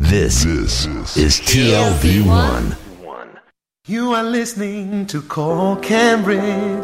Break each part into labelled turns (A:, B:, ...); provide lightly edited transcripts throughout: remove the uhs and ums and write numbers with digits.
A: This is TLV1.
B: You are listening to Call Cambridge.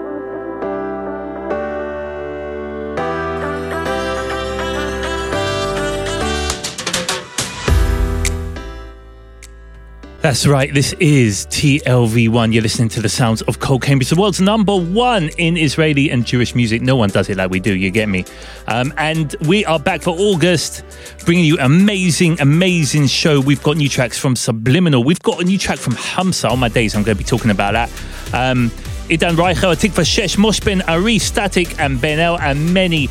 C: That's right, this is TLV1. You're listening to the sounds of Cole Cambridge, the world's #1 in Israeli and Jewish music. No one does it like we do, you get me? And we are back for August, bringing you amazing show. We've got new tracks from Subliminal. We've got a new track from Hamza. On my days, I'm going to be talking about that. Idan Reicher, Tikva Shesh, Moshben, Ari, Static, and Benel, and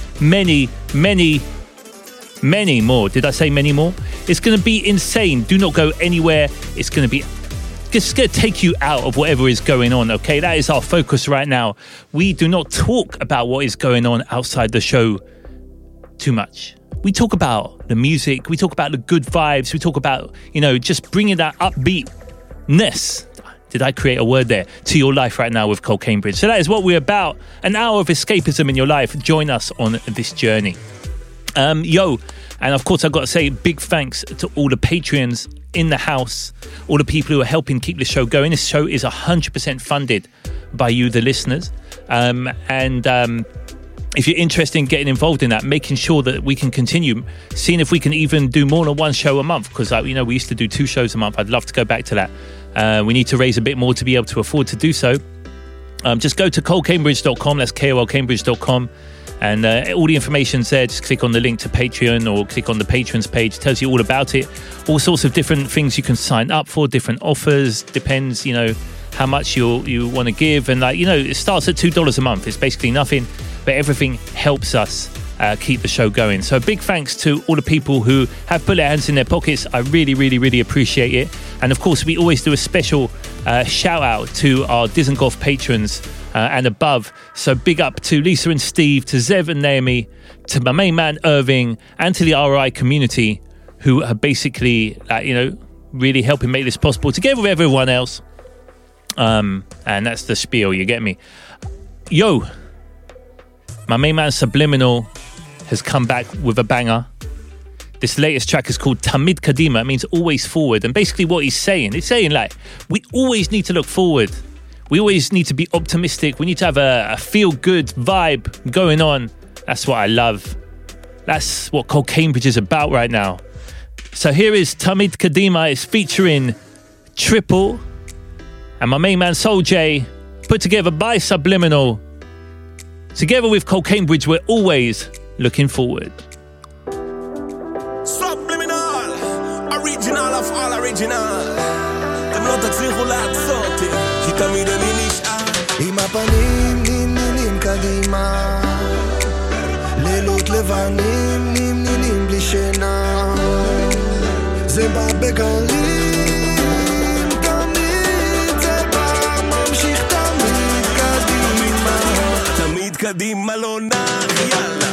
C: many more. Did I say many more? It's going to be insane. Do not go anywhere. It's going to be just going to take you out of whatever is going on, okay? That is our focus right now. We do not talk about what is going on outside the show too much. We talk about the music. We talk about the good vibes. We talk about, just bringing that upbeatness. Did I create a word there? To your life right now with Cole Cambridge. So that is what we're about. An hour of escapism in your life. Join us on this journey. And of course I've got to say big thanks to all the Patreons in the house, all the people who are helping keep the show going. This show is 100% funded by you, the listeners. If you're interested in getting involved in that, making sure that we can continue, seeing if we can even do more than one show a month, because we used to do 2 shows a month. I'd love to go back to that. We need to raise a bit more to be able to afford to do so. Just go to colecambridge.com. That's kolcambridge.com. And all the information's there. Just click on the link to Patreon or click on the patrons page. It tells you all about it. All sorts of different things you can sign up for, different offers. Depends, how much you want to give. And it starts at $2 a month. It's basically nothing, but everything helps us keep the show going. So big thanks to all the people who have put their hands in their pockets. I really appreciate it. And of course, we always do a special shout out to our Dizengoff patrons and above. So big up to Lisa and Steve, to Zev and Naomi, to my main man Irving, and to the RI community who are basically, really helping make this possible together with everyone else. And that's the spiel, you get me? My main man Subliminal has come back with a banger. This latest track is called Tamid Kadima. It means always forward. And basically what he's saying, we always need to look forward. We always need to be optimistic. We need to have a feel-good vibe going on. That's what I love. That's what Cole Cambridge is about right now. So here is Tamid Kadima. It's featuring Triple and my main man Soul J, put together by Subliminal. Together with Cole Cambridge, we're always looking forward.
D: Subliminal, original of all original. אתם לא תצליחו לעצור אותי, כי תמיד אני נשאר עם הפנים נמנים קדימה, לילות לבנים נמנים בלי שינה, זה בא בגלים, תמיד זה בא ממשיך תמיד קדימה, תמיד קדימה לא נח, יאללה.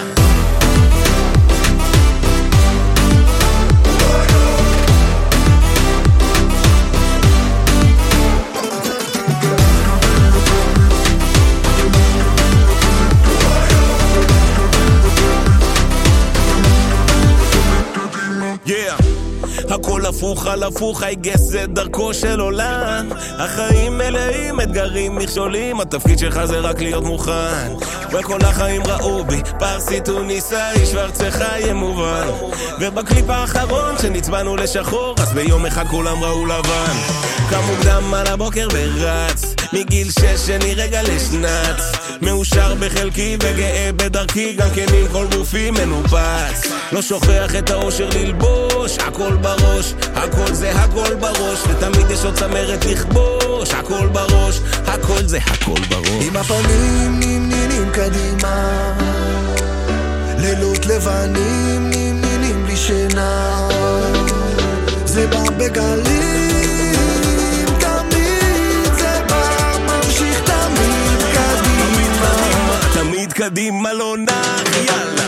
D: הכל הפוך על הפוך, I guess זה דרכו של עולם. החיים מלאים אתגרים מכשולים, התפקיד שלך זה רק להיות מוכן. וכל החיים ראו בי פרסי טוניסאי, שוורצך יהיה מובן. ובקליפ האחרון שנצבענו לשחור, אז ביום אחד כולם ראו לבן. קם מוקדם על הבוקר ורץ, מגיל 6 אני רגע לשנץ, מאושר בחלקי וגאה בדרכי, גם כן עם כל גופי מנופץ. לא שוכח את האושר ללבוש, הכל בראש, הכל זה הכל בראש, ותמיד יש עוד צמרת לכבוש, הכל בראש, הכל זה הכל בראש. עם הפנים נמנים קדימה, לילות לבנים נמנים בלי שינה, זה בא בגלים, תמיד זה בא ממשיך תמיד קדימה, תמיד קדימה לא נח, יאללה.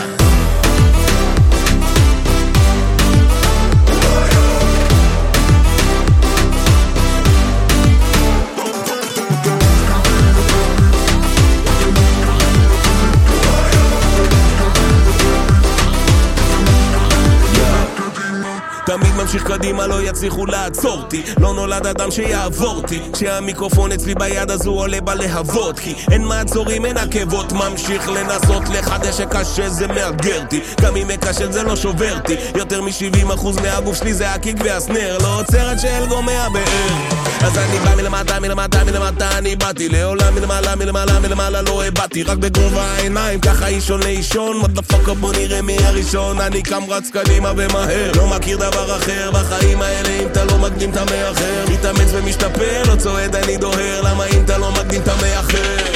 D: תמיד ממשיך קדימה, לא יצליחו לעצור אותי. לא נולד אדם שיעבור אותי. כשהמיקרופון אצלי ביד אז הוא עולה בלהבות, כי אין מעצורים, אין עקבות. ממשיך לנסות לחדש, שקשה זה מאתגר אותי. גם אם מקשל זה לא שובר אותי. יותר מ-70% מהגוף שלי זה הקיק והסנר. לא עוצר עד שאלגו מהבאר. אז אני בא מלמטה, מלמטה, מלמטה אני באתי לעולם מלמעלה, מלמעלה, מלמעלה לא הבאתי. רק בגובה העיניים, ככה אישון לאישון. מודפוקה בוא נראה מי הראשון. אני קם רץ קדימה ומהר, לא מכיר דבר אחר בחיים האלה. אם אתה לא מקדים אתה מאחר, מתאמץ ומשתפר, לא צועד אני דוהר. למה אם אתה לא מקדים אתה מאחר?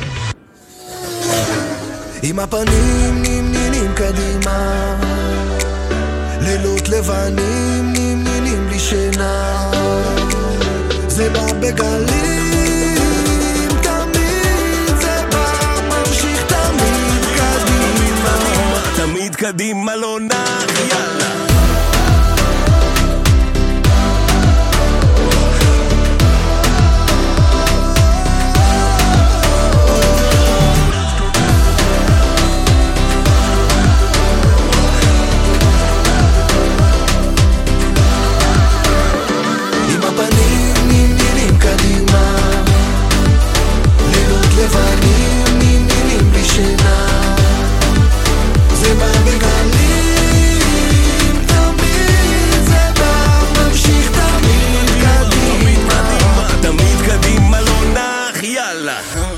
E: עם הפנים נמנים קדימה, לילות לבנים נמנים בלי שינה. זה בא בגלים, תמיד זה בא, ממשיך תמיד קדימה.
D: תמיד קדימה לא נח, יאללה.
E: לבנים נמנים בלי שינה. זה בא בגלים, תמיד זה בא, ממשיך תמיד קדימה.
D: תמיד קדימה לא נח, יאללה.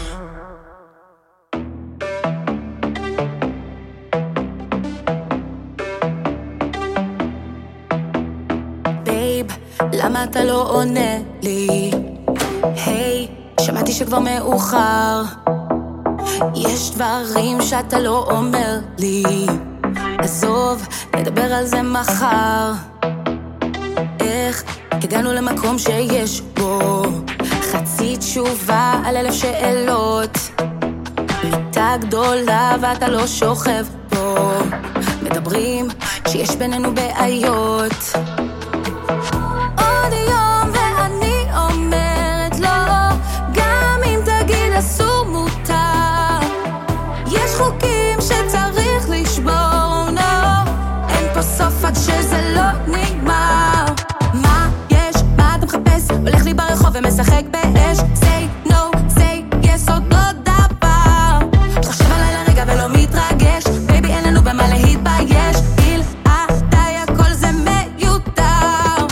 F: בייב, למה אתה לא עונה לי? היי, שמעתי שכבר מאוחר. יש דברים שאתה לא אומר לי. עזוב, נדבר על זה מחר. איך הגענו למקום שיש בו חצי תשובה על 1000 שאלות. מיטה גדולה ואתה לא שוכב פה. מדברים שיש בינינו בעיות. עוד יום ואני אומרת לא, גם אם תגיד אסור מותר. יש חוקים שצריך לשבור, no. אין פה סוף עד שזה לא נגמר. מה יש? מה אתה מחפש? הולך לי ברחוב ומשחק באש. Say no, say yes, עוד לא דבר. חושב עליי לרגע ולא מתרגש. בייבי אין לנו במה להתבייש. בלעדיי הכל זה מיותר.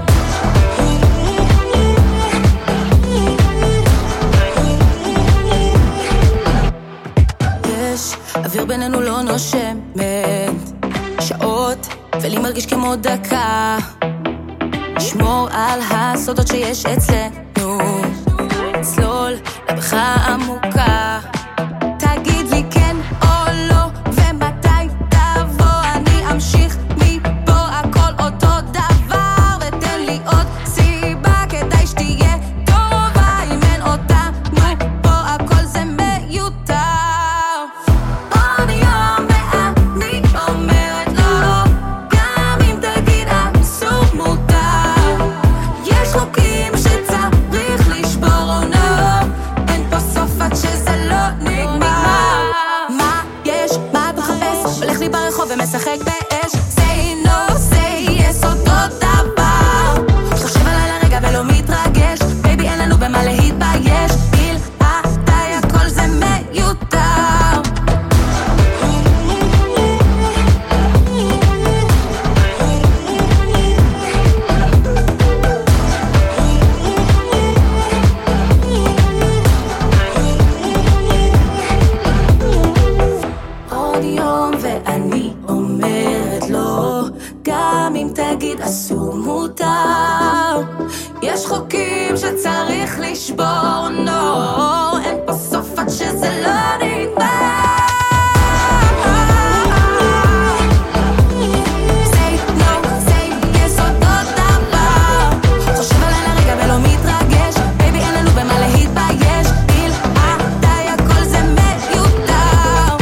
F: יש אוויר בינינו לא נושמת שעות ולי מרגיש כמו דקה. שמור על הסודות שיש אצלנו, צלול לבריכה עמוקה. תגיד לי כן או לא ומתי תבוא. אני אמשיך מפה, הכל אותו דבר. ותן לי עוד סיבה כדאי שתהיה טובה. אם אין אותנו פה הכל זה מיותר. עוד יום ואני אומרת לא, גם אם תגיד אסור מותר. יש חוקים שצריך לשבור, oh no. אין פה סוף עד שזה לא נגמר. מה יש? מה אתה מחפש? הולך לי ברחוב ומשחק באש. Say no, say yes, אותו דבר. חושב עליי לרגע ולא מתרגש. בייבי אין לנו במה להתבייש. בלעדיי הכל זה מיותר. עוד יום ואני אומרת לא, גם אם תגיד אסור מותר. יש חוקים שצריך לשבור, no. אין פה סוף עד שזה לא נגמר. Say no, say yes, אותו דבר. חושב עליי לרגע ולא מתרגש. בייבי אין לנו במה להתבייש. בלעדיי הכל זה מיותר.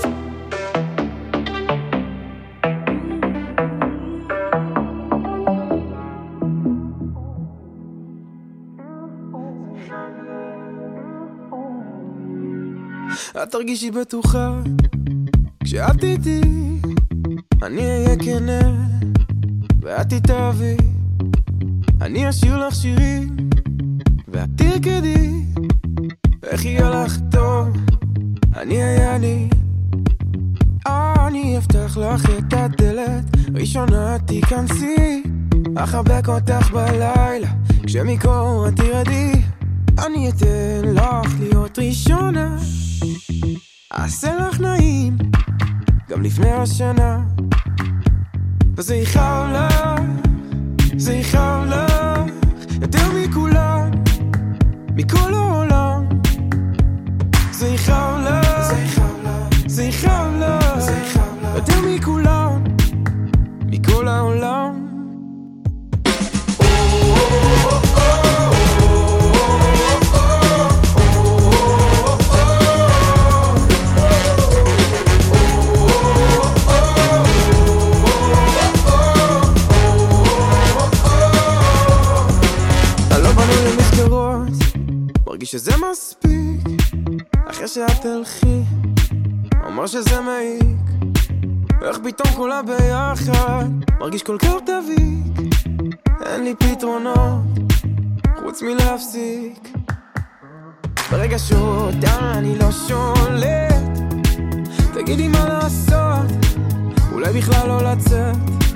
E: את תרגישי בטוחה כשאת איתי, אני אהיה כנה ואת
G: ואת תתאהבי, אני אשיר לך שירים ואת תרקדי, איך יהיה לך טוב, אני אהיה אני אפתח לך את הדלת, ראשונה תיכנסי, אחבק אותך בלילה, כשמקור את תרדי, אני אתן לך להיות ראשונה, אעשה לך נעים, גם לפני השנה, וזה יכאב לך, זה יכאב לך, יותר מכולם, מכל העולם, זה יכאב לך, זה יכאב לך, יותר מכולם, מכל העולם. מרגיש שזה מספיק, אחרי שאת תלכי, אומר שזה מעיק, איך פתאום כולה ביחד, מרגיש כל כך דביק, אין לי פתרונות, חוץ מלהפסיק, ברגע שאותה אני לא שולט, תגידי מה לעשות, אולי בכלל לא לצאת,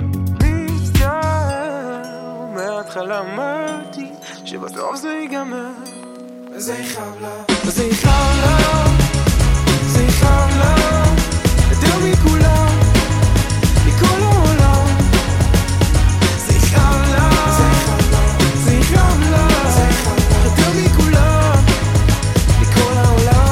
G: מצטער, מההתחלה אמרתי, שבסוף זה ייגמר, וזה יכאב לך, וזה יכאב לך, זה יכאב לך, יותר מכולם, מכל העולם, זה יכאב לך, זה יכאב לך, יותר מכולם, מכל העולם.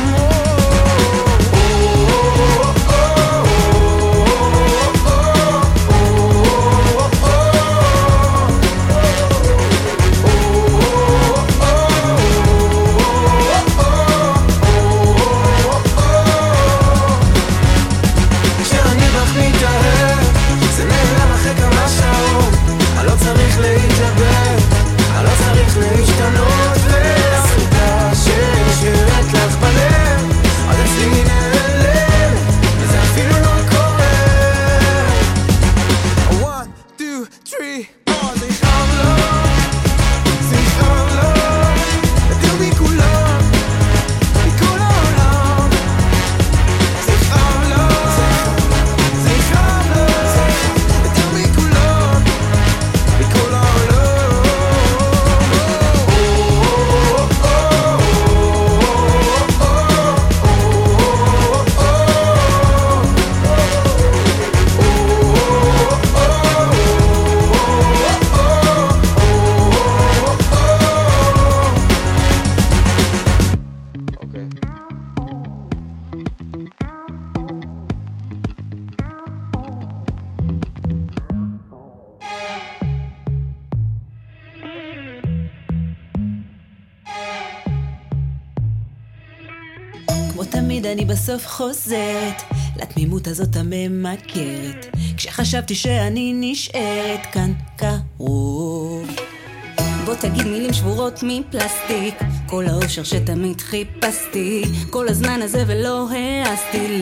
H: אני בסוף חוזרת לתמימות הזאת הממכרת, כשחשבתי שאני נשארת כאן קרוב. בוא תגיד מילים שבורות מפלסטיק, כל האושר שתמיד חיפשתי, כל הזמן הזה ולא העזתי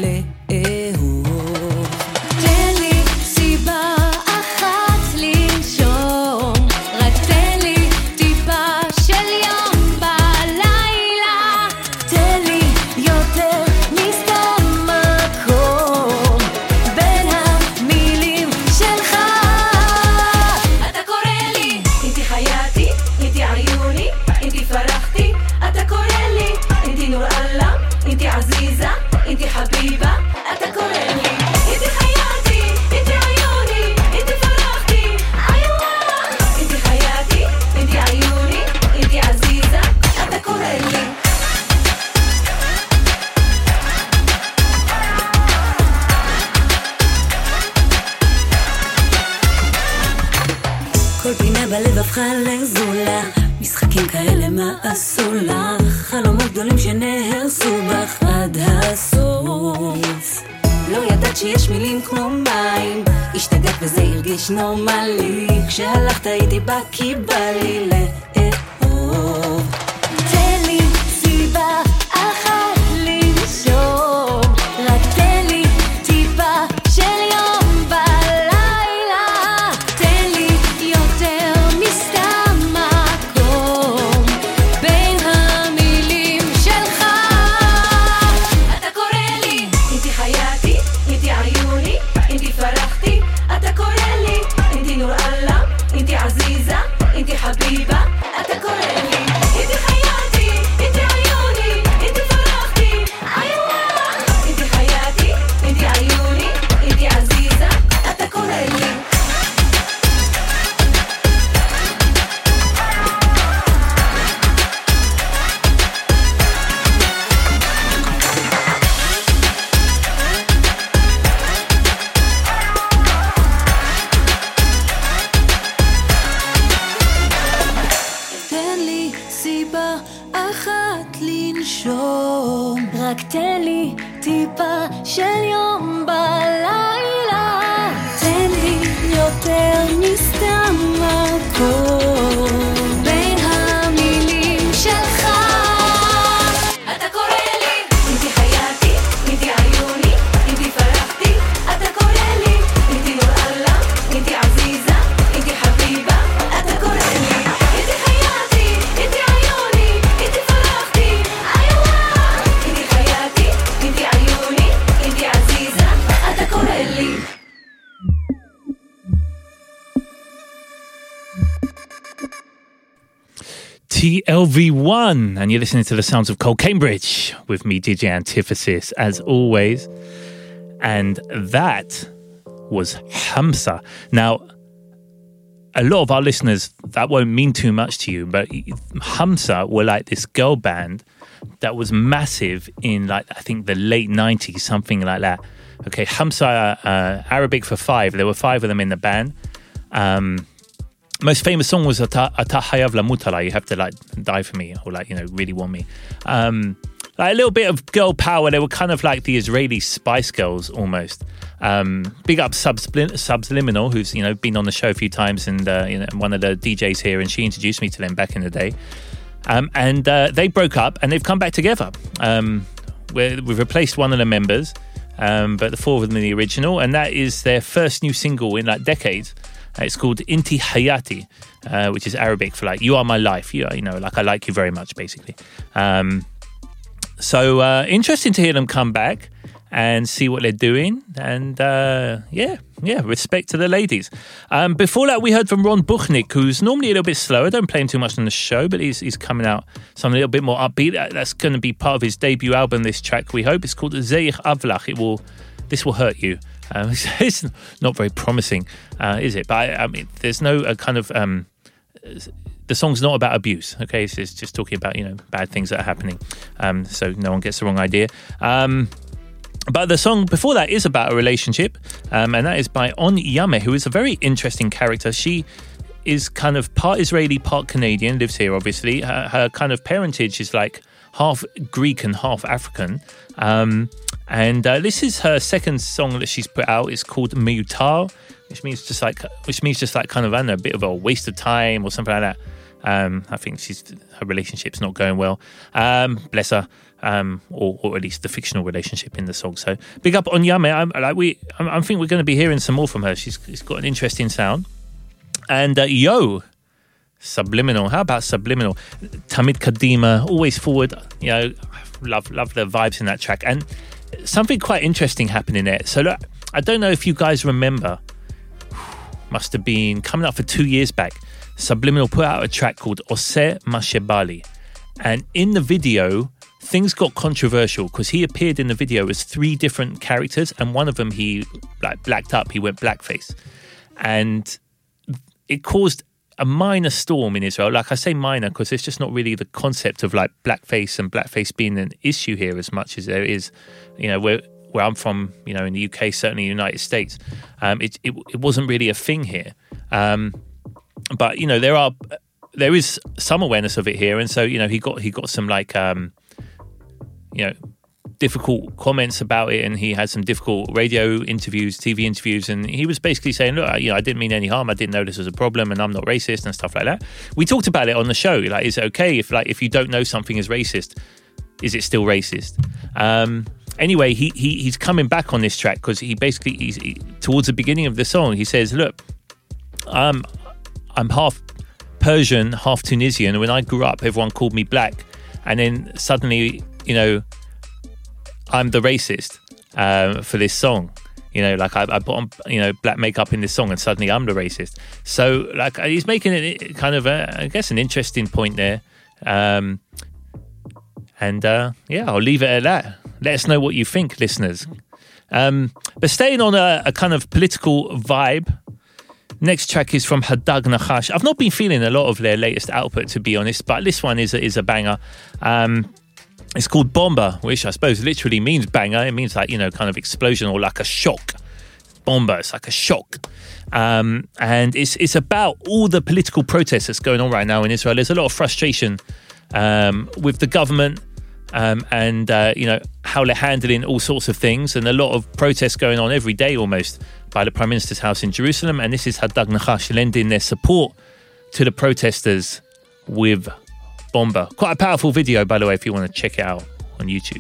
H: לאהוב. תן לי סיבה אחת לנשום, רק תן לי טיפה של יום בלילה, תן לי יותר מסתם מקום בין המילים שלך. אתה קורא לי, אינתי חייתי, אינתי עיוני, אינתי פרחתי, אתה קורא לי, אינתי נור אללה, אינתי עזיזה, אינתי חביבה, אתה קורא לי, אינתי חייתי, אינתי עיוני, אינתי פרחתי, עיוואן, אינתי חייתי, אינתי עיוני, אינתי עזיזה, אתה קורא לי. כל פינה בלב הפכה לזולה, משחקים כאלה מה עשו לך, חלומות גדולים שנהרסו בך עד הסוף. לא ידעת שיש מילים כמו מים, השתגעת וזה הרגיש נורמלי, כשהלכת איתי בה כי בא לי לאהוב. תן לי סיבה אחת לנשום, רק תן לי טיפה של יום בלילה, תן לנשום, רק תן לי טיפה של יום בלילה, תן לי יותר מסתם מקום בין המילים שלך. אתה קורא לי, איתי חייתי, איתי עיוני, איתי פרחתי, אתה קורא לי, איתי נור אללה, איתי עזיזה, איתי חביבה, אתה קורא לי, איתי חייתי, איתי עיוני, איתי פרחתי, איווה, איתי חייתי, איתי עיוני, איתי עזיזה, אתה קורא לי.
C: TLV1, and you're listening to the sounds of Cole Cambridge with me, DJ Antithesis, as always. And that was Hamsa. Now, a lot of our listeners, that won't mean too much to you, but Hamsa were like this girl band that was massive in, like, I think the late 90s, something like that. Okay, Hamsa, Arabic for 5. There were 5 of them in the band. Most famous song was Ata Hayav Lamutala, you have to like die for me, or like, you know, really want me. Like a little bit of girl power. They were kind of like the Israeli Spice Girls almost. Big up Subliminal, who's, you know, been on the show a few times, and you know, one of the DJs here, and she introduced me to them back in the day. And they broke up and they've come back together. We've replaced one of the members, but the 4 of them are the original, and that is their first new single in like decades. It's called Inti Hayati, which is Arabic for like, you are my life. You know, like I like you very much, basically. So interesting to hear them come back and see what they're doing. And yeah, respect to the ladies. Before that, we heard from Ron Buchnick, who's normally a little bit slower. I don't play him too much on the show, but he's coming out something a little bit more upbeat. That's going to be part of his debut album, this track, we hope. It's called Zeich Avlach. This will hurt you. It's not very promising, is it? But I mean, there's no kind of the song's not about abuse. Okay, so it's just talking about, you know, bad things that are happening. So no one gets the wrong idea. But the song before that is about a relationship, and that is by On Yame, who is a very interesting character. She is kind of part Israeli, part Canadian. Lives here, obviously. Her kind of parentage is like half Greek and half African. And this is her second song that she's put out. It's called Miyutar, which means just like kind of, I don't know, a bit of a waste of time or something like that. I think her relationship's not going well. Bless her, or at least the fictional relationship in the song. So big up on Yame. I think we're going to be hearing some more from her. She's got an interesting sound. And Subliminal. How about Subliminal? Tamid Kadima, always forward. You know, love the vibes in that track. And something quite interesting happening there. So look, I don't know if you guys remember, must have been coming up for 2 years back, Subliminal put out a track called Ose Mashebali. And in the video, things got controversial because he appeared in the video as 3 different characters, and one of them he like blacked up, he went blackface. And it caused a minor storm in Israel. Like I say minor because it's just not really the concept of like blackface and blackface being an issue here as much as there is, you know, where I'm from, you know, in the UK, certainly in the United States. It wasn't really a thing here. But, you know, there is some awareness of it here. And so, you know, he got some like, you know, difficult comments about it, and he had some difficult radio interviews, TV interviews, and he was basically saying, look, you know, I didn't mean any harm, I didn't know this was a problem, and I'm not racist and stuff like that. We talked about it on the show, like, is it okay if you don't know something is racist, is it still racist? Anyway, he's coming back on this track because he towards the beginning of the song, he says, look, I'm half Persian, half Tunisian, and when I grew up, everyone called me black, and then suddenly, you know, I'm the racist for this song. You know, like I put on, you know, black makeup in this song, and suddenly I'm the racist. So, like, he's making it kind of, I guess, an interesting point there. Yeah, I'll leave it at that. Let us know what you think, listeners. But staying on a kind of political vibe, next track is from Hadag Nachash. I've not been feeling a lot of their latest output, to be honest, but this one is a banger. It's called Bomba, which I suppose literally means banger. It means like, you know, kind of explosion or like a shock. Bomba, it's like a shock. And it's about all the political protests that's going on right now in Israel. There's a lot of frustration with the government, and how they're handling all sorts of things, and a lot of protests going on every day almost by the Prime Minister's house in Jerusalem. And this is Hadag Nachash lending their support to the protesters with Bomba. Quite a powerful video, by the way, if you want to check it out on YouTube.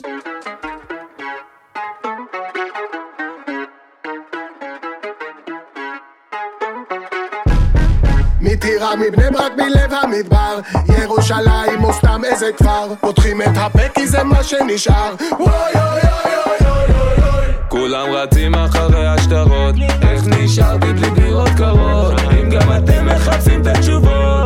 B: מטירה מבני ברק מלב המדבר ירושלים או סתם איזה כפר פותחים את הפה כי זה מה שנשאר וואי אוי אוי אוי אוי אוי
G: כולם רצים אחרי השטרות איך נשארתי בלי דירות קרות אם גם אתם מחפשים את התשובות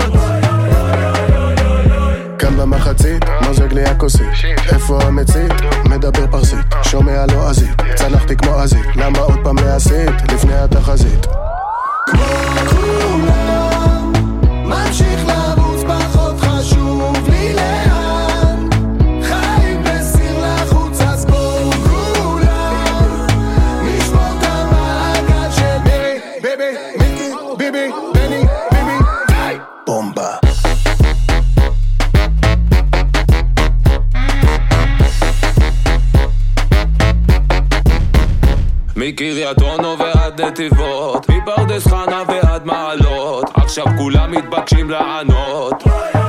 B: כאן במחצית מוזג לי הכוסית איפה המצית? מדבר פרסית שומע לא עזית צנחתי כמו עזית למה עוד פעם להסית לפני התחזית כמו כולם ממשיך לרוץ פחות חשוב לי לאן חיים בסיר לחוץ אז בואו כולם נשבור את המעגל של מירי ביבי מיקי ביבי בני ביבי די בומבה
G: מקריית אונו ועד נתיבות מפרדס חנה ועד מעלות עכשיו כולם מתבקשים לענות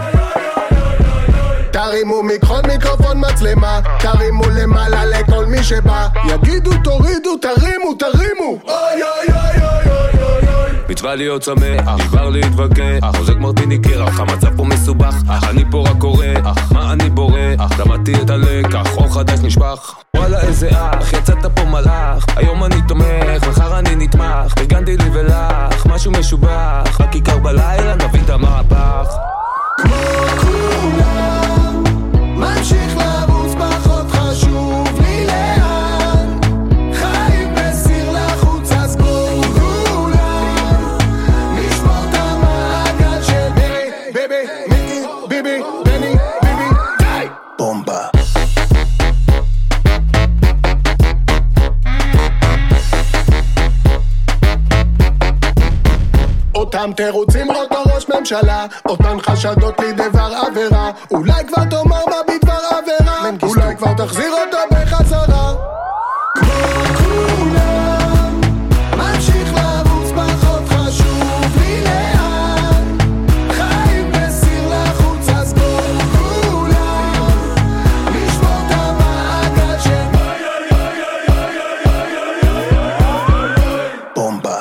B: תרימו מיקרופון מצלמה תרימו למעלה לכל מי שבא יגידו תורידו תרימו תרימו אוי אוי אוי אוי אוי
G: מצווה להיות שמח, נשבר להתווכח חוזק מרטיני קרח, המצב פה מסובך אני פה רק קורא, מה אני בורח למדתי את הלקח, אור חדש נשפך וואלה איזה אח, יצאת פה מלאך היום אני תומך, מחר אני נתמך פרגנתי לי ולך, משהו משובח רק עיקר בלילה נביא את המהפך
B: כמו כולם ממשיך לרוץ פחות חשוב לי לאן חיים בסיר לחוץ אז בואו כולם נשבור את המעגל של מירי ביבי מיקי ביבי בני ביבי די בומבה אותם תירוצים אותו ראש ממשלה אותן חשדות לי דבר עבירה אולי כבר תאמר מה בדבר עבירה אולי כבר תחזיר אותו בחזרה כמו כולם ממשיך לרוץ פחות חשוב לי לאן חיים בסיר לחוץ אז בואו כולם נשבור את המעגל של בומבה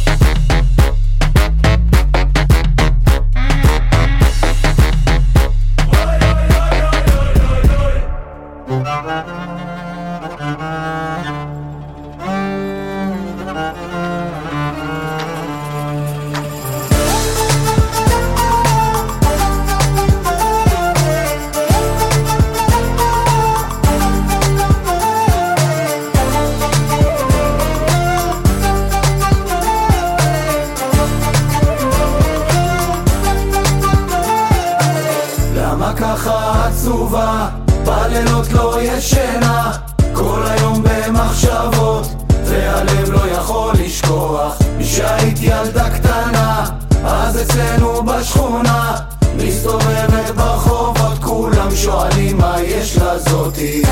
E: ככה עצובה בלילות לא ישנה כל היום במחשבות והלב לא יכול לשכוח משהיית ילדה קטנה אז אצלנו בשכונה מסתובבת ברחובות כולם שואלים מה יש לה זאתי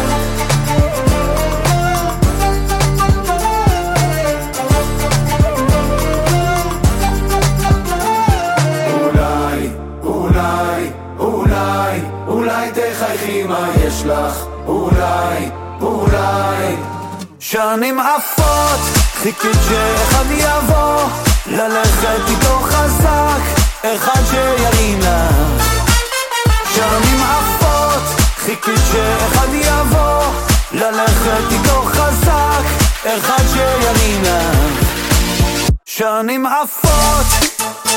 E: אולי תחייכי מה יש לך אולי שנים עפות חיכית שאחד יבוא ללכת איתו חזק אחד שירים לך שנים עפות חיכית שאחד יבוא ללכת איתו חזק אחד שירים לך שנים עפות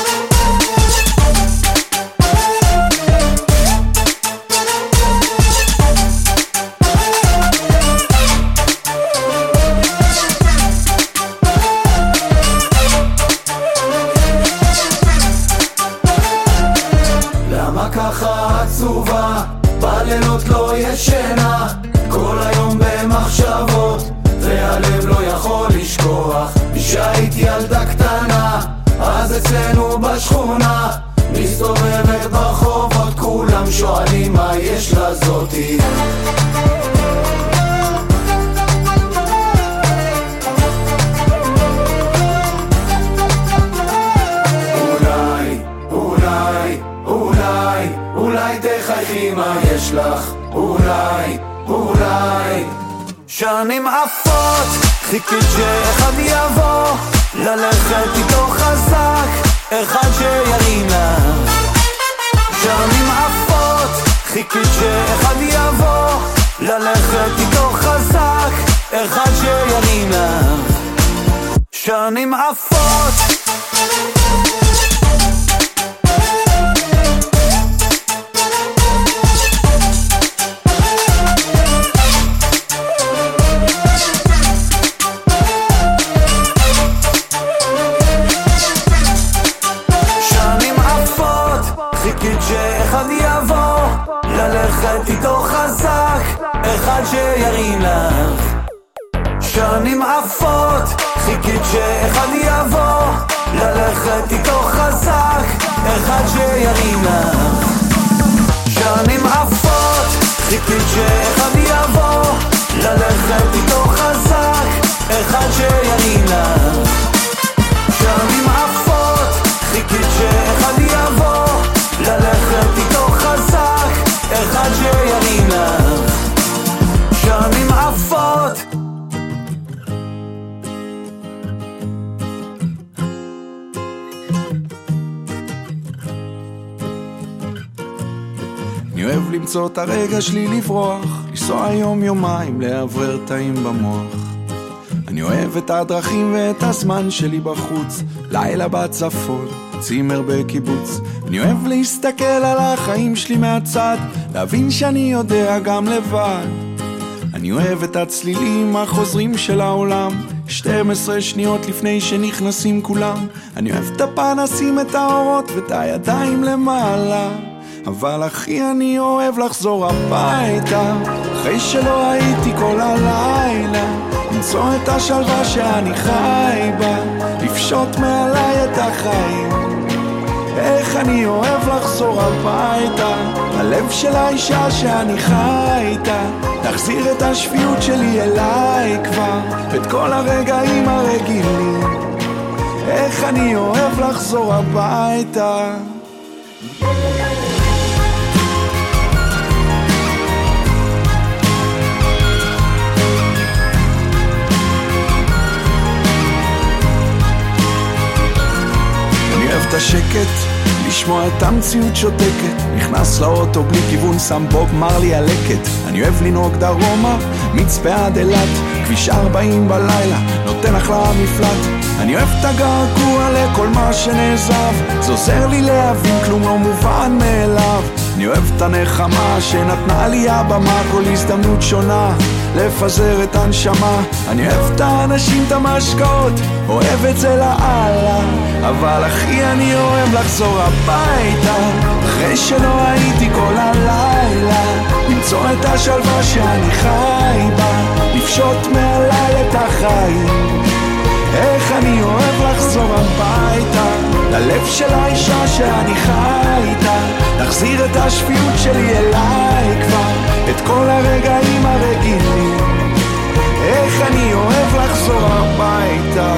E: ככה עצובה בלילות לא ישנה כל היום במחשבות והלב לא יכול לשכוח משהיית ילדה קטנה אז אצלנו בשכונה מסתובבת ברחובות כולם שואלים מה יש לה זאתי לי. אולי תחייכי מה יש לך, אולי שנים עפות, חיכית שאחד יבוא, ללכת איתו חזק, אחד שירים לך. שנים עפות, חיכית שאחד יבוא, ללכת איתו חזק, אחד שירים לך. שנים עפות. שאחד יבוא, ללכת איתו חזק, אחד שירים לך. שנים עפות, חיכית שאחד יבוא, ללכת איתו חזק, אחד שירים לך. שנים עפות, חיכית שאחד יבוא, ללכת איתו חזק, אחד שירים לך. שנים עפות, חיכית שאחד יבוא, ללכת איתו חזק, אחד שירים לך. שנים עפות.
I: אני אוהב למצוא את הרגע שלי לברוח, לנסוע יום יומיים לעבר תאים במוח. אני אוהב את הדרכים ואת הזמן שלי בחוץ, לילה בצפון, צימר בקיבוץ. אני אוהב להסתכל על החיים שלי מהצד, להבין שאני יודע גם לבד. אני אוהב את הצלילים החוזרים של העולם, 12 שניות לפני שנכנסים כולם. אני אוהב את הפנסים, את האורות ואת הידיים למעלה. אבל אחי אני אוהב לחזור הביתה, אחרי שלא הייתי כל הלילה, למצוא את השלווה שאני חי בה, לפשוט מעליי את החיים. איך אני אוהב לחזור הביתה, הלב של האישה שאני חי איתה, להחזיר את השפיות שלי אליי כבר, את כל הרגעים הרגילים. איך אני אוהב לחזור הביתה. את השקט, לשמוע את המציאות שותקת, נכנס לאוטו בלי כיוון, שם בוב מרלי הלקט. אני אוהב לנהוג דרומה, מצפה עד אילת, כביש 40 בלילה, נותן אחלה מפלט. אני אוהב את הגעגוע לכל מה שנעזב, זה עוזר לי להבין כלום לא מובן מאליו. אני אוהב את הנחמה שנתנה לי הבמה, כל הזדמנות שונה לפזר את הנשמה. אני אוהב את האנשים, את המשקעות, אוהב את זה לאללה. אבל אחי אני אוהב לחזור הביתה, אחרי שלא הייתי כל הלילה, למצוא את השלווה שאני חי בה, לפשוט מעליי את החיים. איך אני אוהב לחזור הביתה, ללב של האישה שאני חי איתה, להחזיר את השפיות שלי אליי כבר, את כל הרגעים הרגילים. איך אני אוהב לחזור הביתה.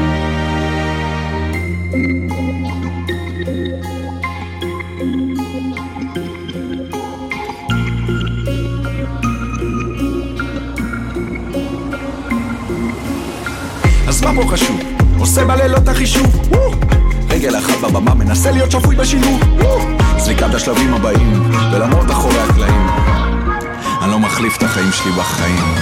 I: אז מה פה חשוב? עושה בלילות החישוב, רגל אחת בבמה, מנסה להיות שפוי בשילוב, זריקת השלבים הבאים ולמרות אחורי הקלעים. אני לא מחליף את החיים שלי בחיים.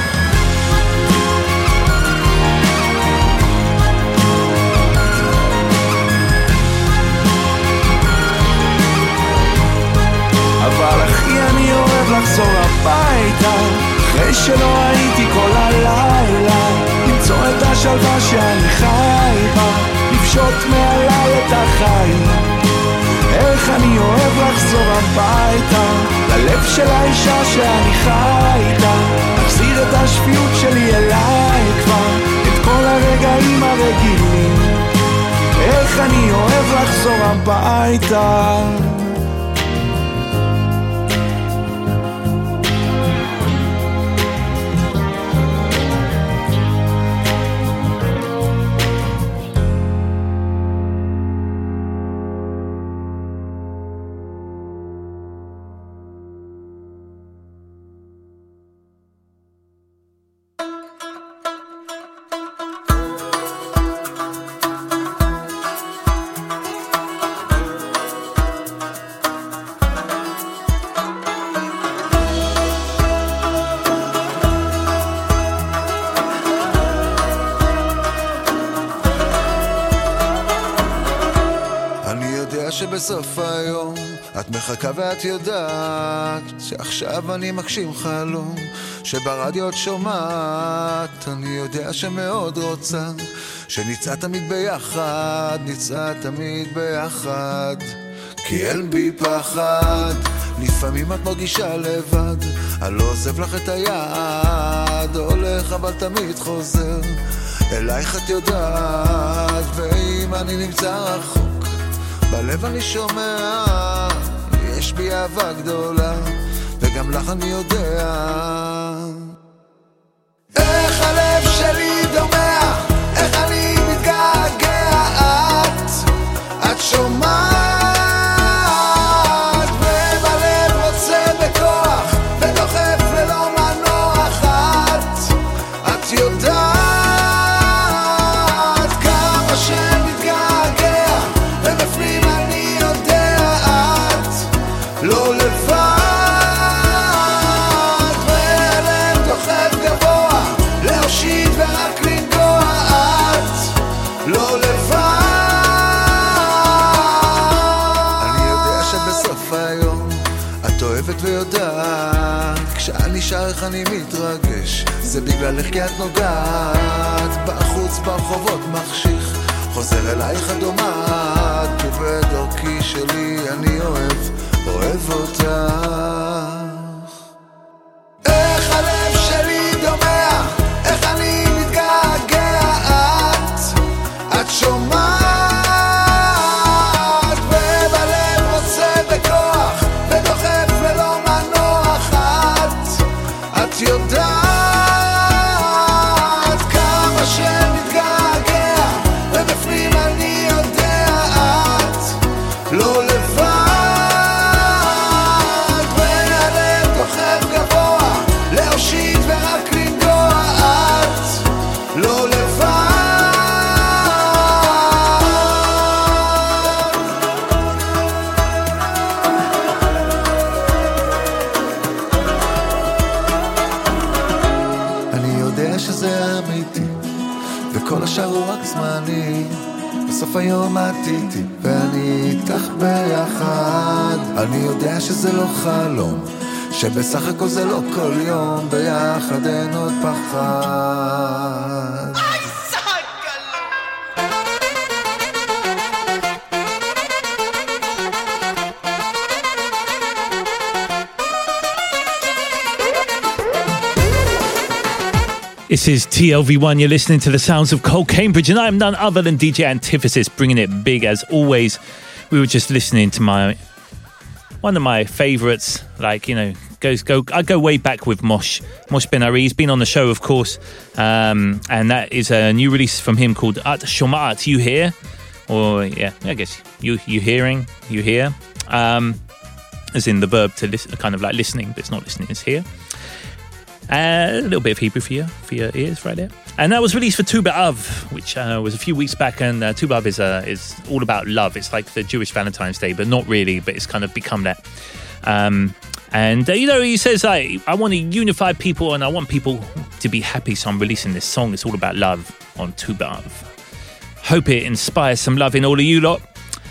I: אבל אחי אני אוהב לחזור הביתה, אחרי שלא הייתי כל הלילה, למצוא את השלווה שאני חי בה, לפשוט מעליי את החיים. איך אני אוהב לחזור הביתה, ללב של האישה שאני חי איתה, להחזיר את השפיות שלי אליי כבר, את כל הרגעים הרגילים. איך אני אוהב לחזור הביתה.
J: יודע שבסוף היום את מחכה ואת יודעת שעכשיו אני מגשים חלום שברדיו את שומעת. אני יודע שמאוד רוצה שנצא תמיד ביחד, נצא תמיד ביחד, כי אין בי פחד. לפעמים את מרגישה לבד, אני לא עוזב לך את היד, הולך אבל תמיד חוזר אלייך את יודעת. ואם אני נמצא רחוק בלב אני שומע, יש בי אהבה גדולה וגם לך אני יודע. איך הלב שלי דומע, איך אני מתגעגע, את שומעת ובלב רוצה בכוח ודוחף ללא מנוח. את יודעת כמה שמתגעגע ובפנים אני יודע את לא לבד, והלב דוחף גבוה להושיט ורק לנגוע. את לא לבד. היום את אוהבת ויודעת, כשאני שר איך אני מתרגש, זה בגללך כי את נוגעת. בחוץ ברחובות מחשיך, חוזר אלייך הדומעת, ובדרכי שלי אני אוהב אותך. איך הלב שלי דומע, איך אני מתגעגע, את שומעת את יודעת כמה שמתגעגע ובפנים אני יודע את לא לבד, והלב דוחף גבוה להושיט ורק לנגוע. את לא לבד. שזה אמיתי וכל השאר הוא רק זמני, בסוף היום את איתי ואני איתך ביחד. אני יודע שזה לא חלום, שבסך הכל זה לא כל יום, ביחד אין עוד פחד.
C: This is TLV1, you're listening to the sounds of Cole Cambridge, and I'm none other than DJ Antithesis, bringing it big as always. We were just listening to one of my favourites, like, you know, I go way back with Mosh Ben Ari. He's been on the show, of course, and that is a new release from him called At Shomat, You Hear, or yeah, I guess you hearing, you hear, as in the verb to listen, kind of like listening, but it's not listening, it's hear. A little bit of Hebrew for your ears right there. And that was released for Tu B'Av, which was a few weeks back. And Tu B'Av is all about love. It's like the Jewish Valentine's Day, but not really, but it's kind of become that. And, you know, he says, I want to unify people and I want people to be happy. So I'm releasing this song. It's all about love on Tu B'Av. Hope it inspires some love in all of you lot.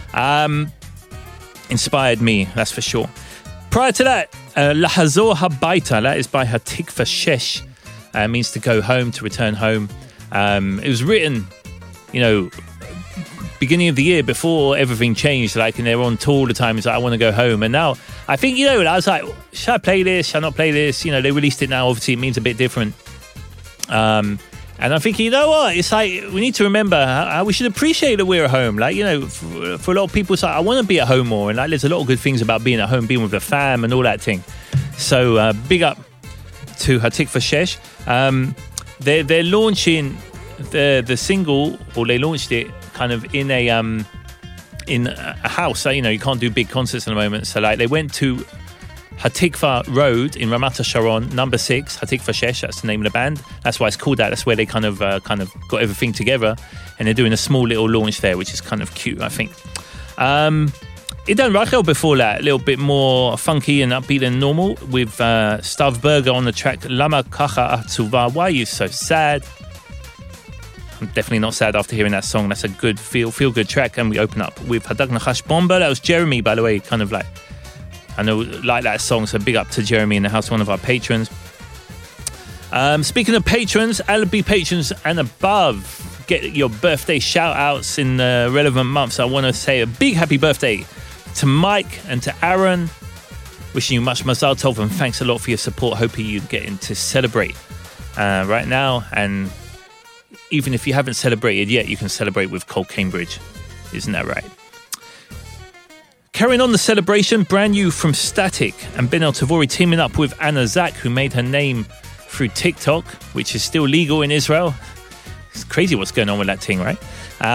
C: Inspired me, that's for sure. Prior to that, Lahazor Habaita, that is by Hatikva Shesh, means to go home, to return home. It was written, you know, beginning of the year before everything changed, like, and they were on tour all the time. It's like, I want to go home. And now, I think, you know, I was like, should I play this? Should I not play this? You know, they released it now. Obviously, it means a bit different. And I'm thinking, you know what? It's like, we need to remember how we should appreciate that we're at home. Like, you know, for a lot of people, it's like, I want to be at home more. And like, there's a lot of good things about being at home, being with the fam and all that thing. So big up to Hatikva Shesh. They're launching the single, or they launched it kind of in a house. So, you know, you can't do big concerts at the moment. So like, they went to Hatikva Road in Ramat HaSharon, number 6, Hatikva Shesh, that's the name of the band. That's why it's called that. That's where they kind of got everything together. And they're doing a small little launch there, which is kind of cute, I think. Idan Rachel before that, a little bit more funky and upbeat than normal, with Stav Berger on the track Lama Kacha Atzuva, Why Are You So Sad? I'm definitely not sad after hearing that song. That's a good feel good track. And we open up with Hadag Nachash Bomba. That was Jeremy, by the way, kind of like, I know, like that song, so big up to Jeremy in the house, one of our patrons. Speaking of patrons, Alibi patrons and above, get your birthday shout outs in the relevant months. I want to say a big happy birthday to Mike and to Aaron. Wishing you much mazal tov and thanks a lot for your support. Hoping you're getting to celebrate right now. And even if you haven't celebrated yet, you can celebrate with Cole Cambridge. Isn't that right? Carrying on the celebration, brand new from Static and Ben El Tavori teaming up with Anna Zak, who made her name through TikTok, which is still legal in Israel. It's crazy what's going on with that thing, right?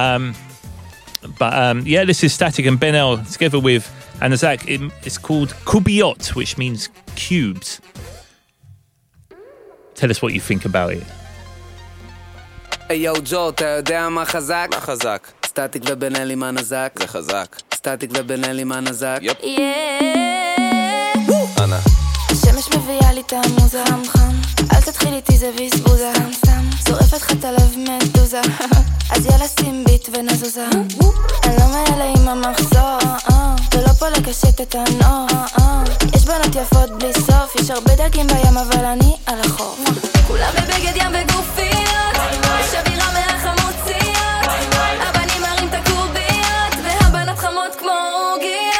C: Yeah, this is Static and Ben El together with Anna Zak. It's called Kubiyot, which means cubes. Tell us what you think about it.
K: Hey yo, Joe, אתה יודע מה חזק? מה חזק? סטטיק ובן אלי מה נזק? זה חזק. סטטיק ובן אלי מה נזק? יופ. אנה.
F: השמש מביאה לי את המוזה חם חם, אל תתחיל איתי זה ויסבוזה סתם שורפת לך את הלב מדוזה אז יאללה שים ביט ונזוזה אני לא מאלה עם המחזור ולא פה לקשט את הנור יש בנות יפות בלי סוף יש הרבה דגים בים אבל אני על החור כולם בבגד ים וגופיות יש אווירה מהחמוציות הבנים מרים את הקוביות והבנות חמות כמו עוגיות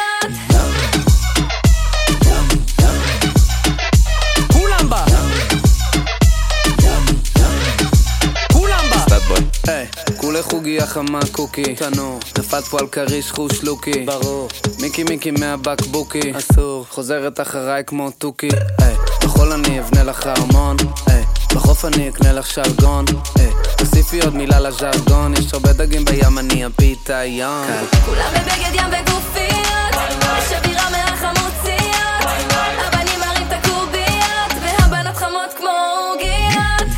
K: כולי חוגיה חמה קוקי תנור נפת פה על קריש חוש לוקי ברור מיקי מהבקבוקי אסור חוזרת אחריי כמו טוקי בחול אני אבנה לך הרמון בחוף אני אקנה לך שלגון תוסיפי עוד מילה לז'רגון יש הרבה דגים בים אני הפיתיון
F: כולם בבגד ים וגופיות יש אווירה מהחמוציות הבנים מרים את הקוביות והבנות חמות כמו עוגיות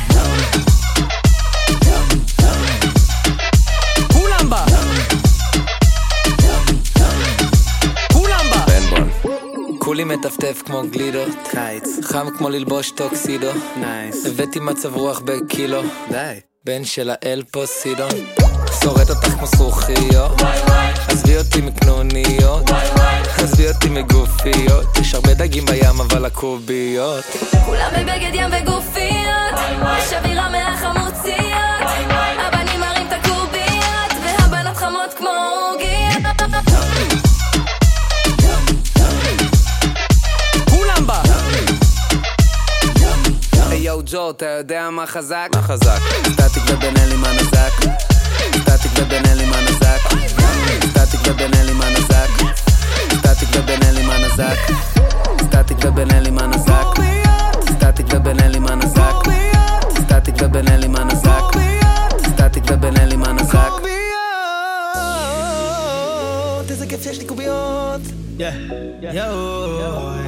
K: כולי מטפטף כמו גלידות קיץ חם כמו ללבוש טוקסידו נייס הבאתי מצב רוח בקילו די בן של האל פוסידון שורט אותך כמו זכוכיות עזבי אותי מקנוניות עזבי אותי מגופיות יש הרבה דגים בים אבל הקוביות
F: כולם בבגד ים וגופיות יש אווירה מהחמוציות הבנים מרים את הקוביות והבנות חמות כמו עוגיות
K: יו ג'ו, אתה יודע מה חזק? מה חזק? סטטיק ובן אלי מה נזק? סטטיק ובן אלי מה נזק? סטטיק ובן אלי מה נזק? סטטיק ובן אלי מה נזק? סטטיק ובן אלי מה נזק? סטטיק ובן אלי מה נזק? סטטיק ובן אלי מה נזק? סטטיק ובן אלי מה נזק? איזה כיף שיש לי קוביות יואו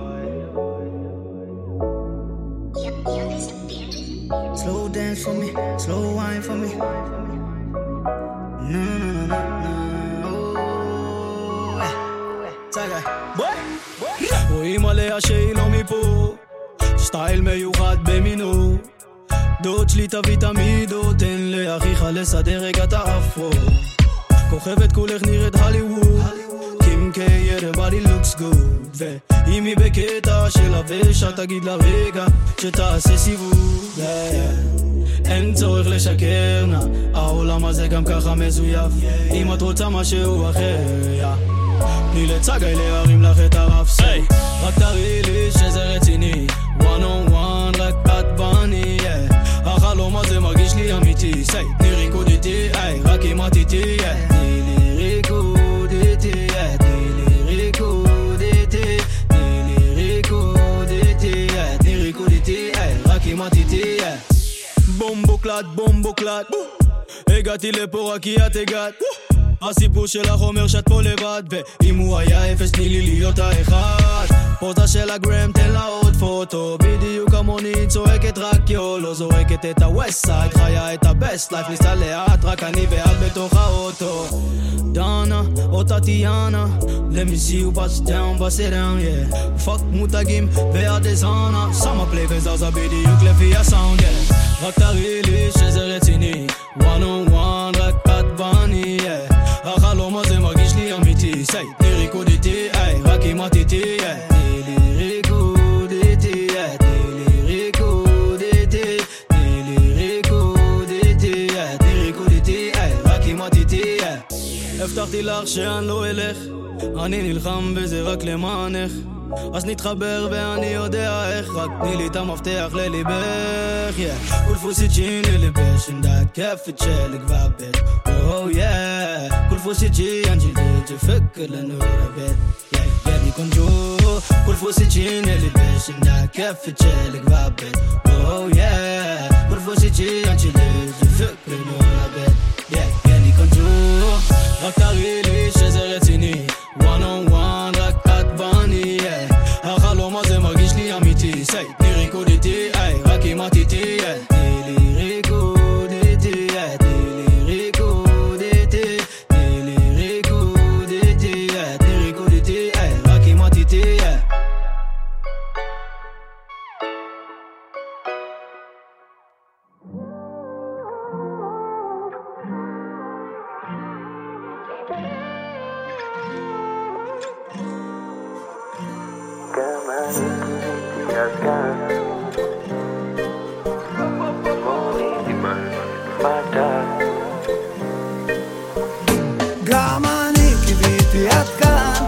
K: Slow dance for me, slow wine for me. No. צגה, רואים עליה שהיא לא מפה סטייל מיוחד במינו דוד שלי תביא תמיד תן לאחיך לסדר רגע את האפרו כוכבת כולך נראית הליווד קים קיי, everybody looks good ואם היא בקטע של הבשה תגיד לה רגע שתעשה סיבוב אין צורך לשקר נה העולם הזה גם ככה מזויף אם את רוצה משהו אחר תני לצגי להרים לך את הרף רק תראי לי שזה רציני one on one רק את בני החלום הזה מרגיש לי אמיתי תני ריקוד איתי רק אם את איתי תני לי ריקוד איתי תני לי ריקוד איתי תני לי ריקוד איתי תני ריקוד איתי רק אם את איתי בומבוקלט הגעתי לפה רק כי את הגעת הסיפור שלך אומר שאת פה לבד ואם הוא היה אפס תני לי להיות האחד פוזה של הגרם תן לה עוד פוטו בדיוק כמוני צועקת רק יולו זורקת את הווסט סייד חיה את הבסט לייף ניסה לאט רק אני ואת בתוך האוטו דנה או טטיאנה let me see you bust down bust it down yeah fuck מותגים והדזונה שמה פלי וזזה בדיוק לפי הסאונד רק תראי לי שזה רציני one מרגיש לי אמיתי. סי, תני ריקוד איתי, רק כמעט איתי. תני לי ריקוד איתי, תני לי ריקוד איתי, תני לי ריקוד איתי, תני ריקוד איתי, רק כמעט איתי. הבטחתי לך שאני לא אלך, אני נלחם בזה רק למענך, אז נתחבר ואני יודע איך, רק תני לי את המפתח לליבך. כל פוסיצ'י נלבש עמדת כפת של גבבת, כל פוסיצ'י אנג'לית שפקר לנו רבת, ידי קונג'ו. כל פוסיצ'י נלבש עמדת כפת של גבבת, כל פוסיצ'י אנג'לית שפקר לנו רבת, ידי קונג'ו. רק תראי לי שזה רציני, one on one, רק את ואני, החלום הזה מרגיש לי אמיתי. סי, תני ריקוד איתי, רק כמעט איתי, תני לי ריקוד איתי, תני לי ריקוד איתי, תני לי ריקוד איתי, תני ריקוד איתי, רק כמעט איתי.
E: גם אני קיוויתי עד כאן,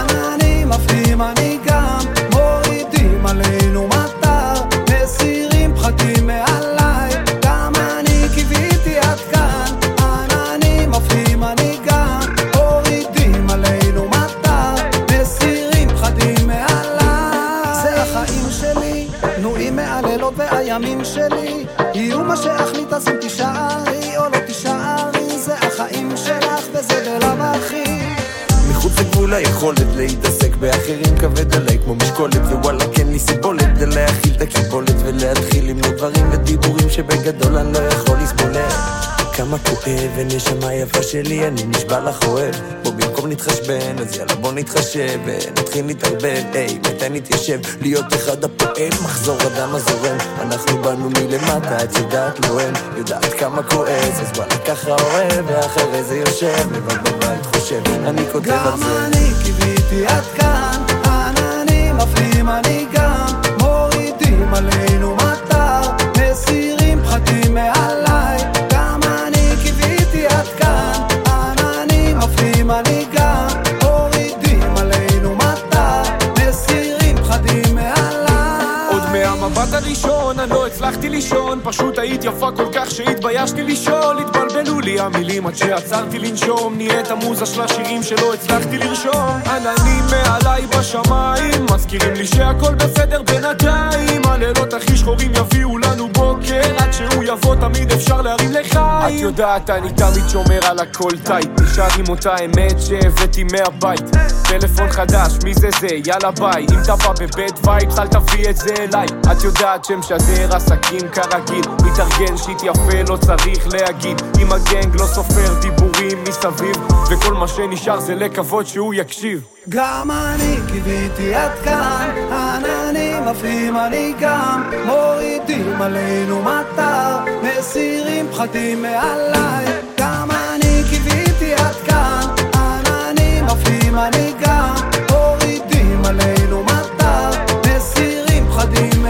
E: עננים עפים אני גם, מורידים עלינו מטר, מסירים פחדים מעליי. גם אני קיוויתי עד כאן, עננים עפים אני גם, מורידים עלינו מטר, מסירים פחדים מעליי. זה החיים שלי, נועים מהלילות והימים שלי, יהיו מה שאחליט אז אם תישארי או לא תישארי, זה החיים שלך וזה בלב אחי.
L: מחוץ לגבול היכולת להתעסק באחרים כבד עליי כמו משקולת, ווואלה כן לי סיבולת להכיל את הקיבולת ולהתחיל למנות דברים ודיבורים שבגדול אני לא יכול לסבולת. כמה כואב ונשמה יפה שלי אני נשבע לך אוהב, בוא במקום נתחשבן אז יאללה בוא נתחשב ונתחיל להתערבב, מתי נתיישב להיות אחד הפועל, מחזור אדם הזורם, אנחנו באנו מלמטה את יודעת לא הם, יודעת כמה כועס אז וואלה ככה אוהב, ואחרי זה יושב לבד בבית חושב אני כותב על זה.
E: גם אני קיוויתי עד כאן, עננים עפים אני גם, מורידים עלינו מטר, מסירים פחדים מעליי. גם אני קיוויתי עד כאן, עננים עפים אני גם, מורידים עלינו מטר, מסירים פחדים מעליי.
G: עוד מהמבט הראשון אני לא הצלחתי לישון, פשוט היית יפה כל כך שהתביישתי לשאול, התבלבלו לי המילים עד שעצרתי לנשום, נהיית המוזה של השירים שלא הצלחתי לרשום. עננים מעליי בשמיים מזכירים לי שהכל בסדר בינתיים, הלילות הכי שחורים יביאו לנו בוקר, עד שהוא יבוא תמיד אפשר להרים לחיים. את יודעת אני תמיד שומר על הכל טייט, נשאר עם אותה אמת שהבאתי מהבית, טלפון חדש מי זה זה יאללה ביי, אם אתה בא בבית וייבס אל תביא את זה אליי. את יודעת שמשדר עסקים כרגיל, מתארגן שיט יפה לא צריך להגיד, עם הגנג לא סופר דיבורים מסביב, וכל מה שנשאר זה לקוות שהוא יקשיב.
E: גם אני קיוויתי עד כאן, עננים עפים אני גם, מורידים עלינו מטר, מסירים פחדים מעליי. גם אני קיוויתי עד כאן, עננים עפים אני גם, מורידים עלינו מטר, מסירים פחדים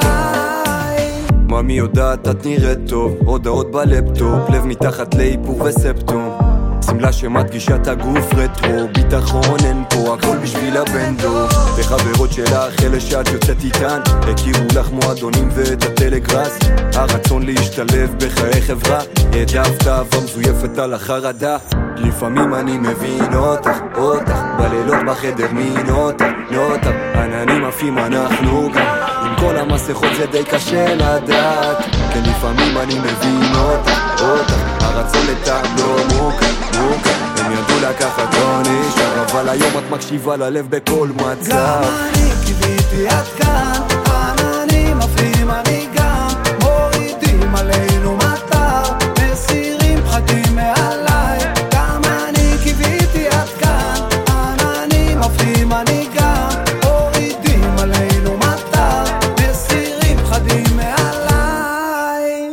E: מעליי.
L: ממי יודעת את נראית טוב, הודעות בלפטופ, לב מתחת לאיפור וספטום, סמלה שמדגישה את הגוף רטרו, ביטחון אין פה, הכל בשביל הבנדו. וחברות שלך, אלה שאת יוצאת איתן, הכירו לך מועדונים ואת הטלגרס, הרצון להשתלב בחיי חברה, העדפת אהבה מזויפת על החרדה. לפעמים אני מבין אותך, בלילות בחדר מין אותך, עננים עפים אנחנו גם, עם כל המסכות זה די קשה לדעת, כן לפעמים אני מבין אותך, הרצון לטעם לא מוקע, הם ידעו לקחת לא נשאר, אבל היום את מקשיבה ללב בכל מצב.
E: גם אני קיוויתי עד כאן, עננים עפים אני גם, מורידים עלינו מטר, מסירים פחדים מעליי. גם אני קיוויתי עד כאן, עננים עפים אני גם, מורידים עלינו מטר, מסירים פחדים מעליי.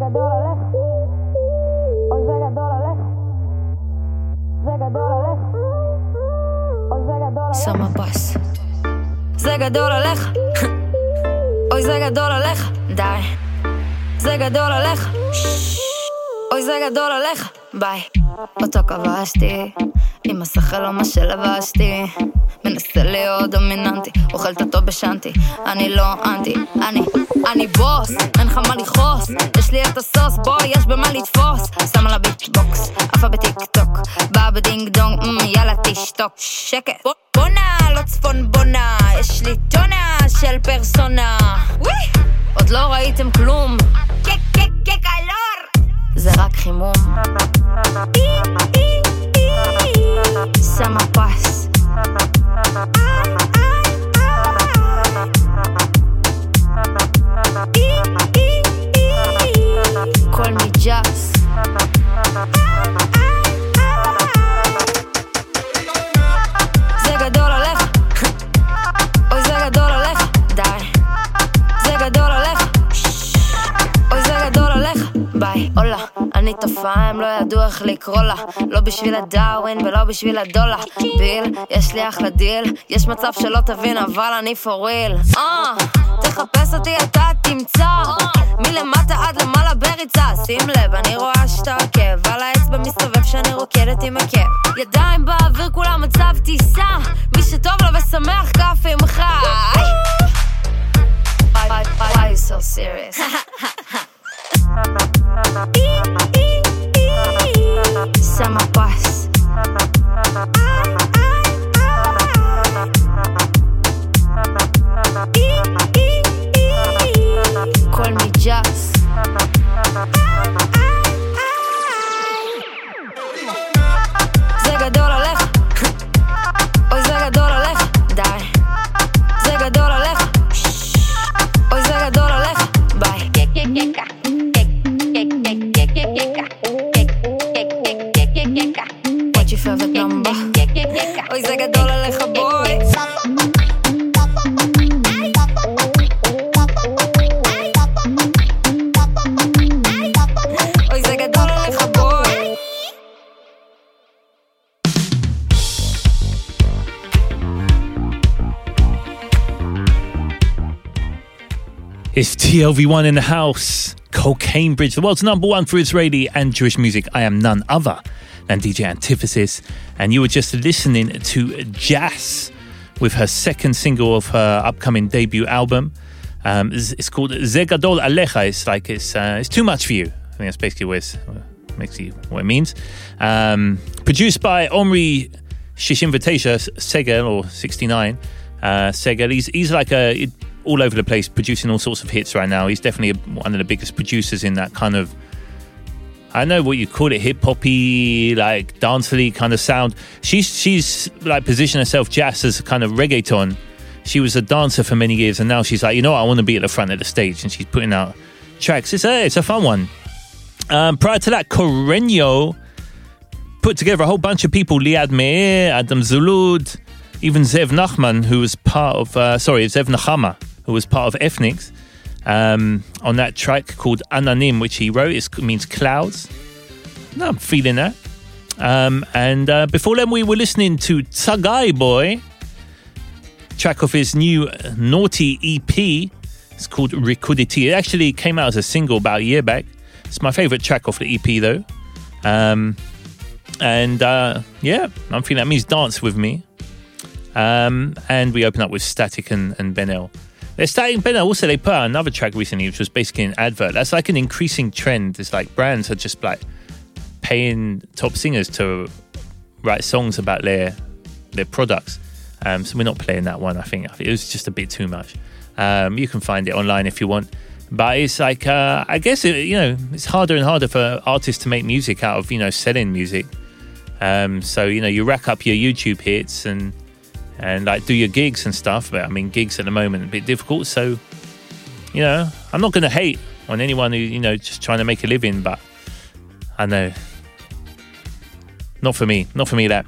F: גדול עליך, אוי זה גדול עליך, זה גדול עליך, אוי זה גדול עליך. שמה פס. זה גדול עליך, אוי זה גדול עליך, די. זה גדול עליך, אוי זה גדול עליך, ביי. אותו כבשתי, עם השכל לא מה שלבשתי, מנסה להיות דומיננטי, אוכל את הטוב בשנתי, אני לא אנטי, אני בוס, אין לך מה לכעוס, יש לי את הסוס, בוא יש במה לתפוס, שמה לה ביטבוקס, עפה בטיק טוק, באה בדינג דונג, יאללה תשתוק, שקט. בונה, לא צפון בונה, יש לי טונה של פרסונה, עוד לא ראיתם כלום, כקלור, זה רק חימום. שמה פס. קול מג'אס. זה גדול עליך, אוי זה גדול עליך, די. זה גדול עליך, אוי זה גדול עליך, ביי. אולה, אני תופעה, הם לא ידעו איך לקרוא לה, לא בשביל הדאווין ולא בשביל הדולר. ביל, יש לי אחלה דיל, יש מצב שלא תבין אבל אני for real. תחפש אותי אתה תמצא, מלמטה עד למעלה בריצה. שים לב, אני רואה שאתה עוקב, על האצבע מסתובב שאני רוקדת עם הכאב. ידיים באוויר כולם מצב טיסה, מי שטוב לו ושמח כף עם חי. Why you so serious? Summer bus. Call me just. זה גדול עליך, אוי זה גדול עליך, די. זה גדול עליך, אוי זה גדול עליך, ביי. What's your favorite number? אוי זה גדול עליך בוי. אוי זה גדול עליך בוי.
C: It's TLV1 in the house. Cocaine Bridge, the world's #1 for Israeli and Jewish music. I am none other than DJ Antithesis, and you were just listening to Jas with her second single of her upcoming debut album. It's called Ze Gadol Alecha. It's like it's too much for you. I think that's basically what it means. Produced by Omri Shishimvatesha Segel, or 69 Segel. He's like all over the place, producing all sorts of hits right now. He's definitely one of the biggest producers in that kind of, I don't know what you call it, hip-hoppy, like dancey kind of sound. She's like positioned herself just as kind of reggaeton. She was a dancer for many years, and now she's like, you know what, I want to be at the front of the stage, and she's putting out tracks. It's a fun one. Prior to that, Correño put together a whole bunch of people: Liad Meir, Adam Zulud, even Zev Nachman, who was part of Zev Nachama, who was part of Ethnics, on that track called Ananim, which he wrote. It means clouds. No, I'm feeling that. And before then, we were listening to Tsagai Boy, track of his new Naughty EP. It's called Rikuditi. It actually came out as a single about a year back. It's my favourite track off the EP, though. Yeah, I'm feeling that means dance with me. And we open up with Static and Benel. Static and Benel, also they put out another track recently, which was basically an advert. That's like an increasing trend. It's like brands are just like paying top singers to write songs about their products. So we're not playing that one. I think it was just a bit too much. You can find it online if you want. But it's like, I guess, it's harder and harder for artists to make music out of, selling music. So, you rack up your YouTube hits and like do your gigs and stuff. But I mean, gigs at the moment are a bit difficult. So, I'm not going to hate on anyone who, just trying to make a living. But I know, not for me that.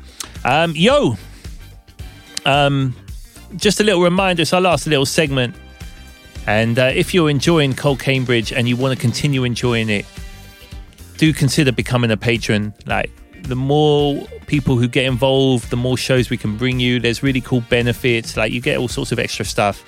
C: Just a little reminder. It's our last little segment. And if you're enjoying Cole Cambridge and you want to continue enjoying it, do consider becoming a patron. Like, the more people who get involved, the more shows we can bring you. There's really cool benefits. Like, you get all sorts of extra stuff.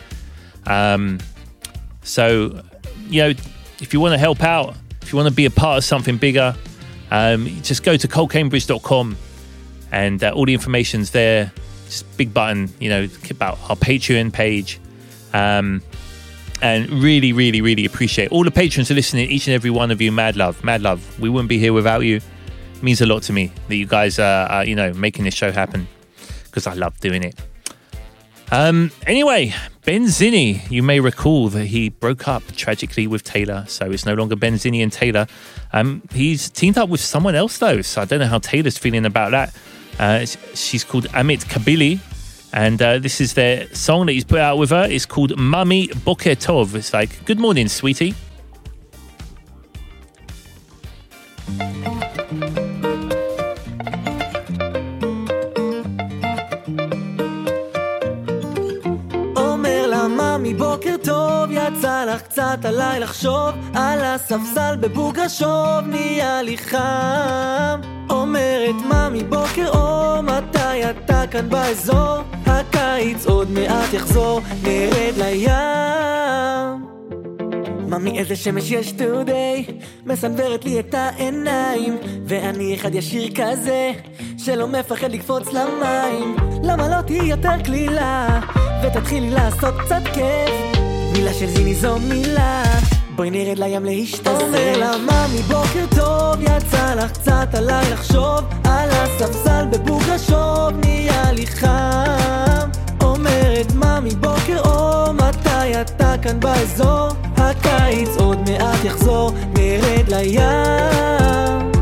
C: So, you know, if you want to help out, if you want to be a part of something bigger, just go to colecambridge.com and all the information's there. Just big button, you know, about our Patreon page. And really, really, really appreciate all the patrons who are listening, each and every one of you. Mad love, mad love. We wouldn't be here without you. It means a lot to me that you guys are, you know, making this show happen, because I love doing it. Anyway, Ben Zinni, you may recall that he broke up tragically with Taylor, so it's no longer Ben Zinni and Taylor. He's teamed up with someone else though, so I don't know how Taylor's feeling about that. She's called Amit Kabili, and this is their song that he's put out with her. It's called Mami Boker Tov. It's like, good morning, sweetie.
M: מבוקר טוב, יצא לך קצת עליי לחשוב, על הספסל בבוגרשוב נהיה לי חם. אומרת ממי בוקר אור, מתי אתה כאן באזור? הקיץ עוד מעט יחזור, נרד לים. ממי איזה שמש יש today, מסנברת לי את העיניים, ואני אחד ישיר כזה שלא מפחד לקפוץ למים. למה לא תהי יותר כלילה ותתחילי לעשות קצת כיף? מילה של זיני זו מילה, בואי נרד לים להשתזף. אומר לה ממי בוקר טוב, יצא לך קצת עליי לחשוב, על הספסל בבוגרשוב נהיה לי חם. אומרת ממי בוקר אור, מתי אתה כאן באזור? הקיץ עוד מעט יחזור, נרד לים.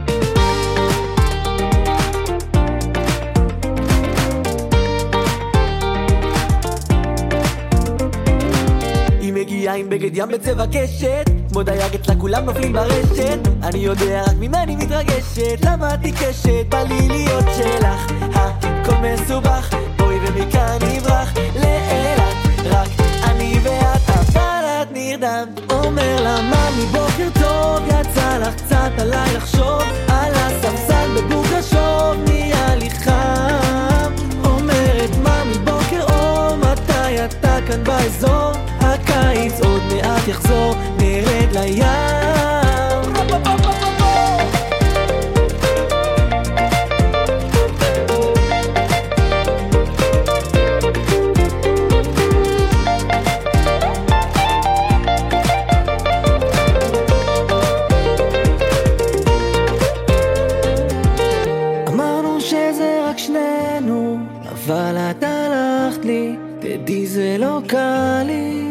M: מגיעה עם בגד ים בצבע קשת, מודייג אצלה כולם נופלים ברשת. אני יודע רק ממני מתרגשת, למה את ניקשת? בא לי להיות שלך, הכל מסובך, בואי ומכאן נברח לאילת, רק אני ואת, אבל את נרדם. אומר לה ממי בוקר טוב, יצא לך קצת עליי לחשוב, על הספסל בבוגרשוב נהיה לי חם. אומרת ממי בוקר אור, מתי אתה כאן באזור? הקיץ עוד מעט יחזור, נרד לים. אמרנו שזה רק שנינו, אבל את הלכת לי, תדעי זה לא קל לי.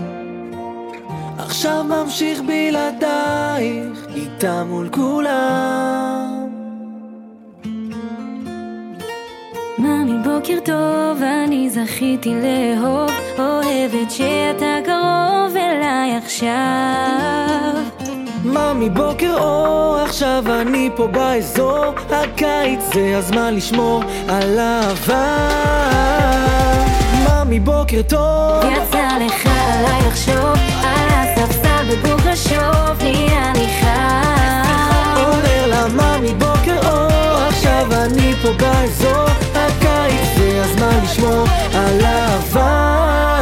M: עכשיו ממשיך בלעדייך, איתה מול כולם.
H: ממי בוקר טוב, אני זכיתי לאהוב, אוהבת שאתה קרוב אליי עכשיו.
M: ממי בוקר אור, עכשיו אני פה באזור, הקיץ זה הזמן לשמור על אהבה. ממי בוקר טוב,
H: יצא לך עליי לחשוב, על הספסל בבוגרשוב נהיה לי חם.
M: אומר לה ממי בוקר אור, עכשיו אני פה באזור, הקיץ זה הזמן לשמור על אהבה.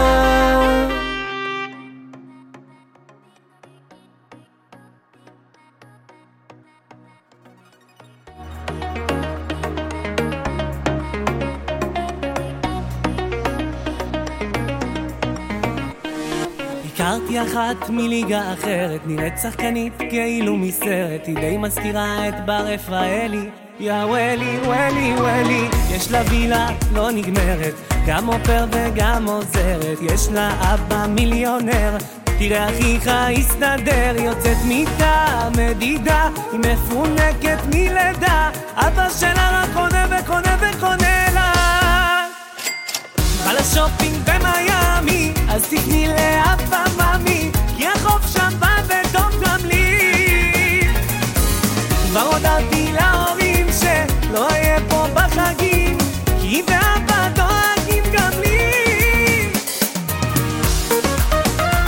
M: הכרתי אחת מליגה אחרת, נראית שחקנית כאילו מסרט, היא די מזכירה את בר רפאלי. יא וואלי וואלי וואלי, יש לה וילה לא נגמרת, גם אופר וגם עוזרת, יש לה אבא מיליונר, תראה אחיך הסתדר, יוצאת מיטה מדידה, היא מפונקת מלידה, אבא שלה רק קונה וקונה וקונה לה. בא לשופינג במיימי, אז תקני לאבא ממי, כי החוף שם בא ודום גם לי. כבר הודעתי להורים שלא אהיה פה בחגים, כי ואבא דואגים גם לי.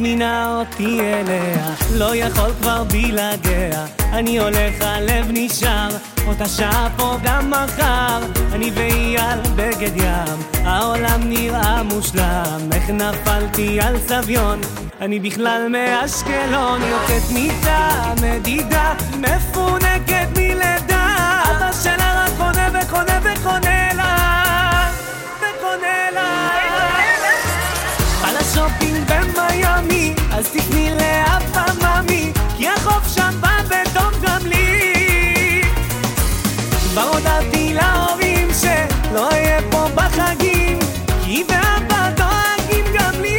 M: מזמינה אותי אליה, לא יכול כבר בלעדיה, אני הולך הלב נשאר, אותה שעה פה גם מחר, אני ואייל בגד ים, העולם נראה מושלם, איך נפלתי על סביון, אני בכלל מאשקלון, יוצאת מיטה, מדידה, מפונקת מלידה, אבא שלה רק קונה וקונה וקונה לה, וקונה לה. על השופינג במיימי, אז תפני לאבא ממי, כי החוף שם בא וטוב גם לי. כבר הודעתי להורים שלא אהיה פה בחגים, כי ואבא דואגים גם לי.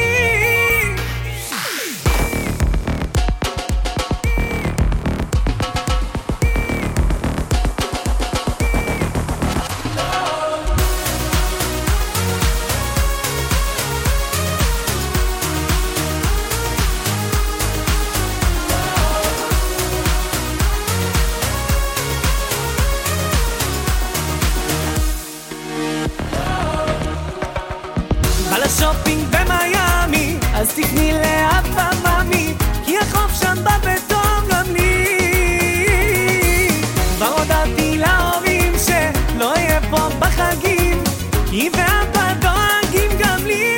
M: שופינג במיימי, אז תקני לאבא ממי, כי החוף שם בא בטוב גם לי. כבר הודעתי להורים שלא אהיה פה בחגים, כי ואבא דואגים גם לי.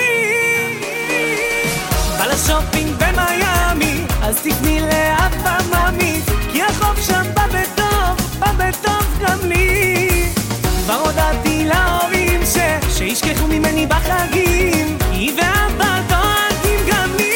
M: בא לשופינג במיימי, אז תקני לאבא ממי, כי החוף שם בא בטוב גם לי. כבר הודעתי להורים שישכחו ממני בחגים, היא ואבא דואגים גם לי.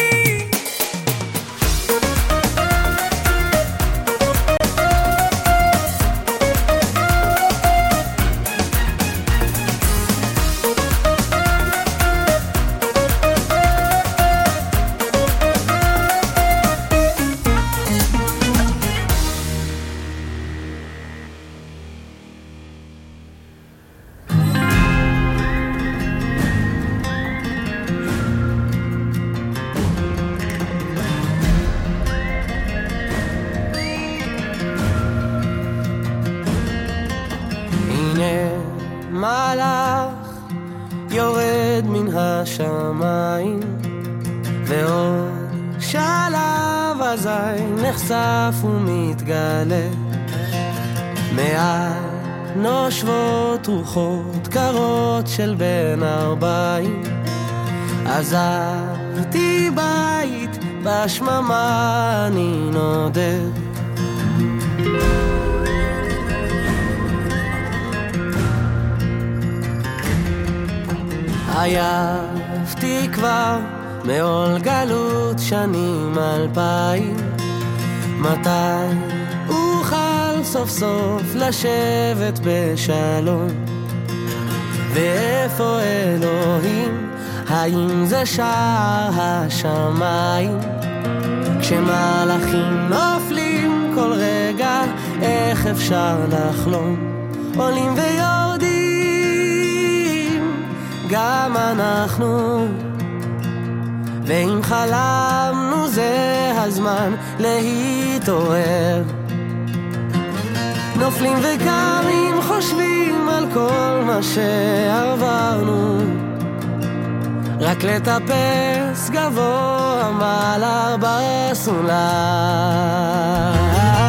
N: יורד מן השמיים ועוד שלב אזי נחשף ומתגלה מעל נושבות רוחות קרות של בן 40 עזבתי בית בשממה אני נודר עייפתי כבר מעול גלות שנים 2000 מתי אוכל סוף סוף לשבת בשלום ואיפה אלוהים האם זה שער השמיים כשמלאכים נופלים כל רגע איך אפשר לחלום עולים ויורדים גם אנחנו ואם חלמנו זה הזמן להתעורר נופלים וקמים חושבים על כל מה שעברנו רק לטפס גבוה מעלה בסולם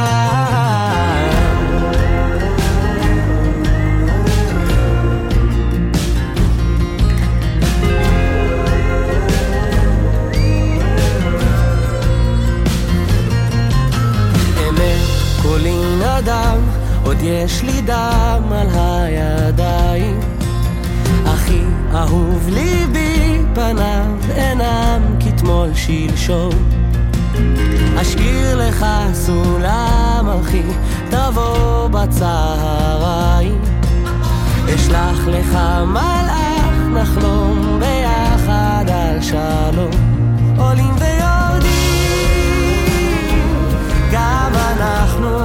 N: קולין אדם, עוד יש לי דם על הידיים הכי אהוב ליבי פניו אינם כתמול שלשום אשכיר לך סולם אחי תבוא בצהריים אשלח לך מלאך נחלום ביחד על שלום עולים ויורדים גם אנחנו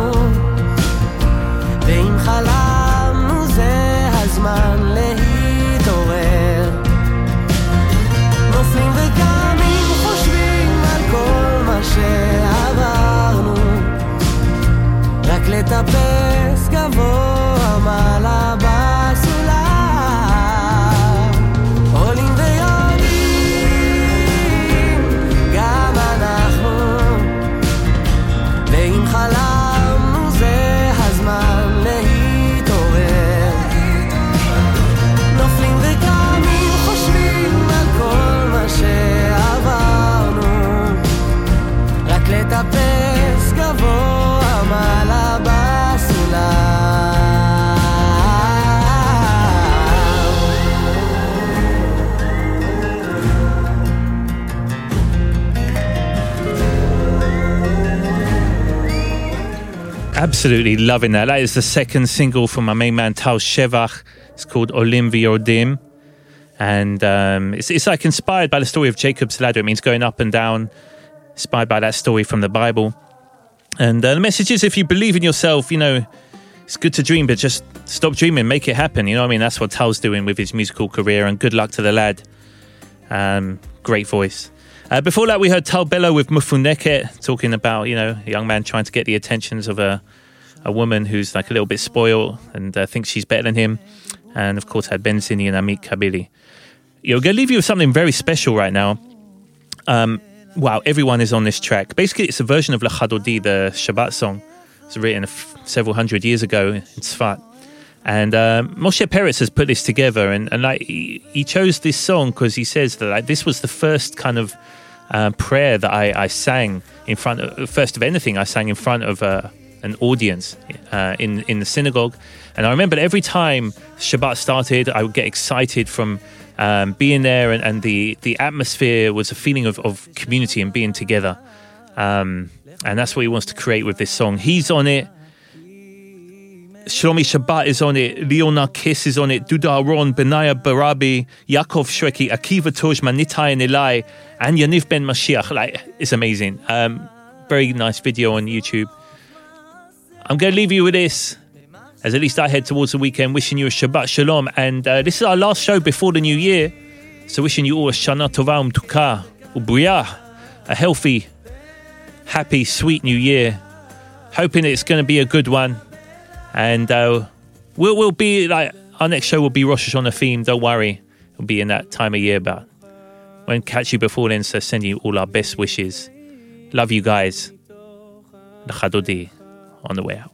N: ואם חלמנו זה הזמן להתעורר נופלים וקמים חושבים על כל מה שעברנו רק לטפס גבוה מעלה בסולם עולים ויורדים לטפס גבוה מעלה בסולם.
C: Absolutely loving that. That is the second single from my main man Tal Shevach. It's called Olim V'Yordim. And it's like inspired by the story of Jacob's ladder. It means going up and down, inspired by that story from the Bible. And the message is, if you believe in yourself, you know, it's good to dream, but just stop dreaming, make it happen. You know what I mean? That's what Tal's doing with his musical career, and good luck to the lad. Great voice. Before that, we heard Tal Bello with Mufuneket, talking about, you know, a young man trying to get the attentions of a woman who's like a little bit spoiled and thinks she's better than him. And of course, had Benzini and Amit Kabili. You're going to leave you with something very special right now. Wow, everyone is on this track. Basically, it's a version of L'Chadodi, the Shabbat song. It was written several hundred years ago in Tzfat. And Moshe Peretz has put this together, and like he chose this song because he says that like this was the first kind of prayer that I sang in front of, first of anything I sang in front of an audience in the synagogue. And I remember every time Shabbat started, I would get excited from being there, and the atmosphere was a feeling of community and being together. And that's what he wants to create with this song. He's on it. Shlomi Shabbat is on it, Leona Kiss is on it, Duda Aron, Benaya Barabi, Yaakov Shreki, Akiva Tojman, Nitai and Eli, and Yaniv Ben Mashiach. Like, it's amazing. Very nice video on YouTube. I'm going to leave you with this, as at least I head towards the weekend, wishing you a Shabbat Shalom. And this is our last show before the new year, so wishing you all a Shana Tova Umtuka, Ubriyah, a healthy, happy, sweet new year. Hoping it's going to be a good one. And we'll be like, our next show will be Rosh Hashanah theme. Don't worry, it'll be in that time of year. But won't catch you before then. So send you all our best wishes. Love you guys. L'Chadodi on the way out.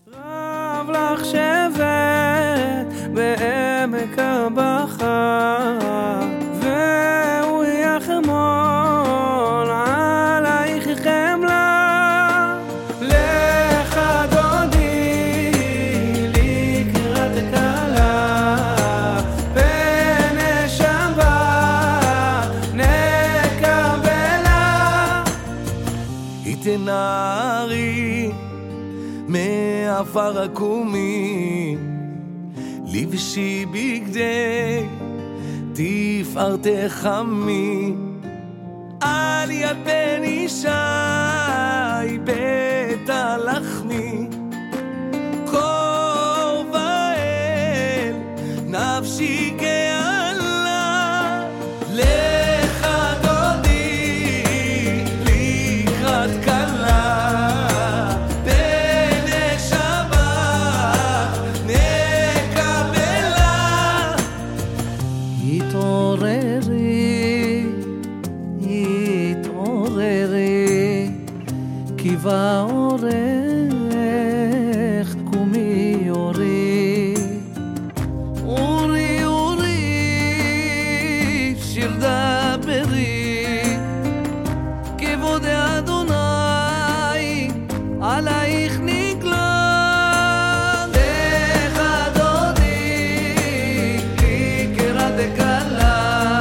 N: נערי מעפר עקומי לבשי בגדי תפארתך עמי על יד בן ישי בית הלחמי קור ואל נפשי גאלה לך דודי לקראת
E: ואורך קומי אורי אורי אורי שיר דברי כבוד אדוני עלייך נגלה לך דודי לקראת דקלה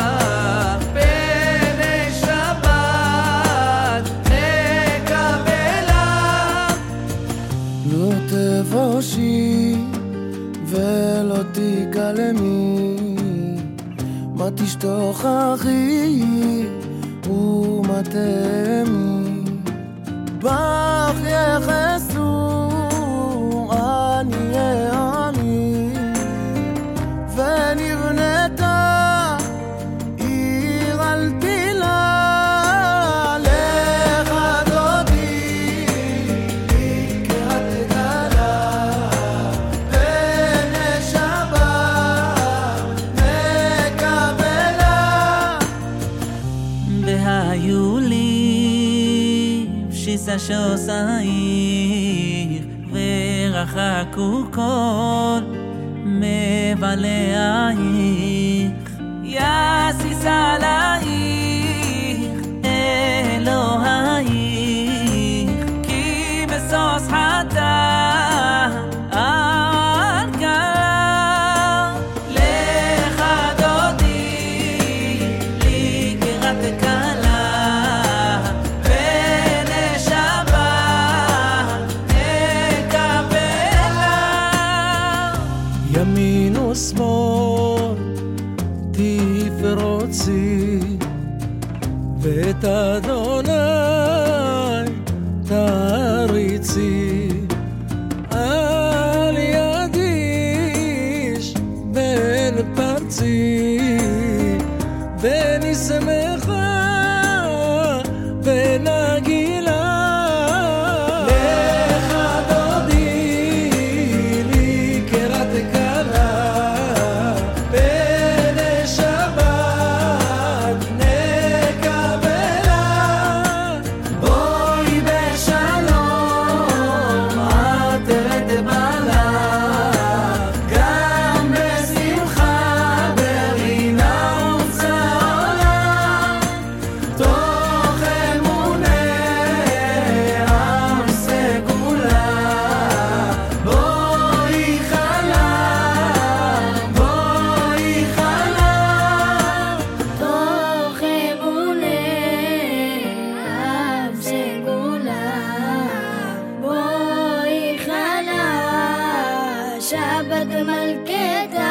E: ולא תיגלמי מה תשתוכחי ומה תאמי בך יחסו אני אני ונבנתה עיר על תילה
O: שוסעיר ורחקו כל מבלעייך יסיס עלייך אלוהייך
P: שבת מלכת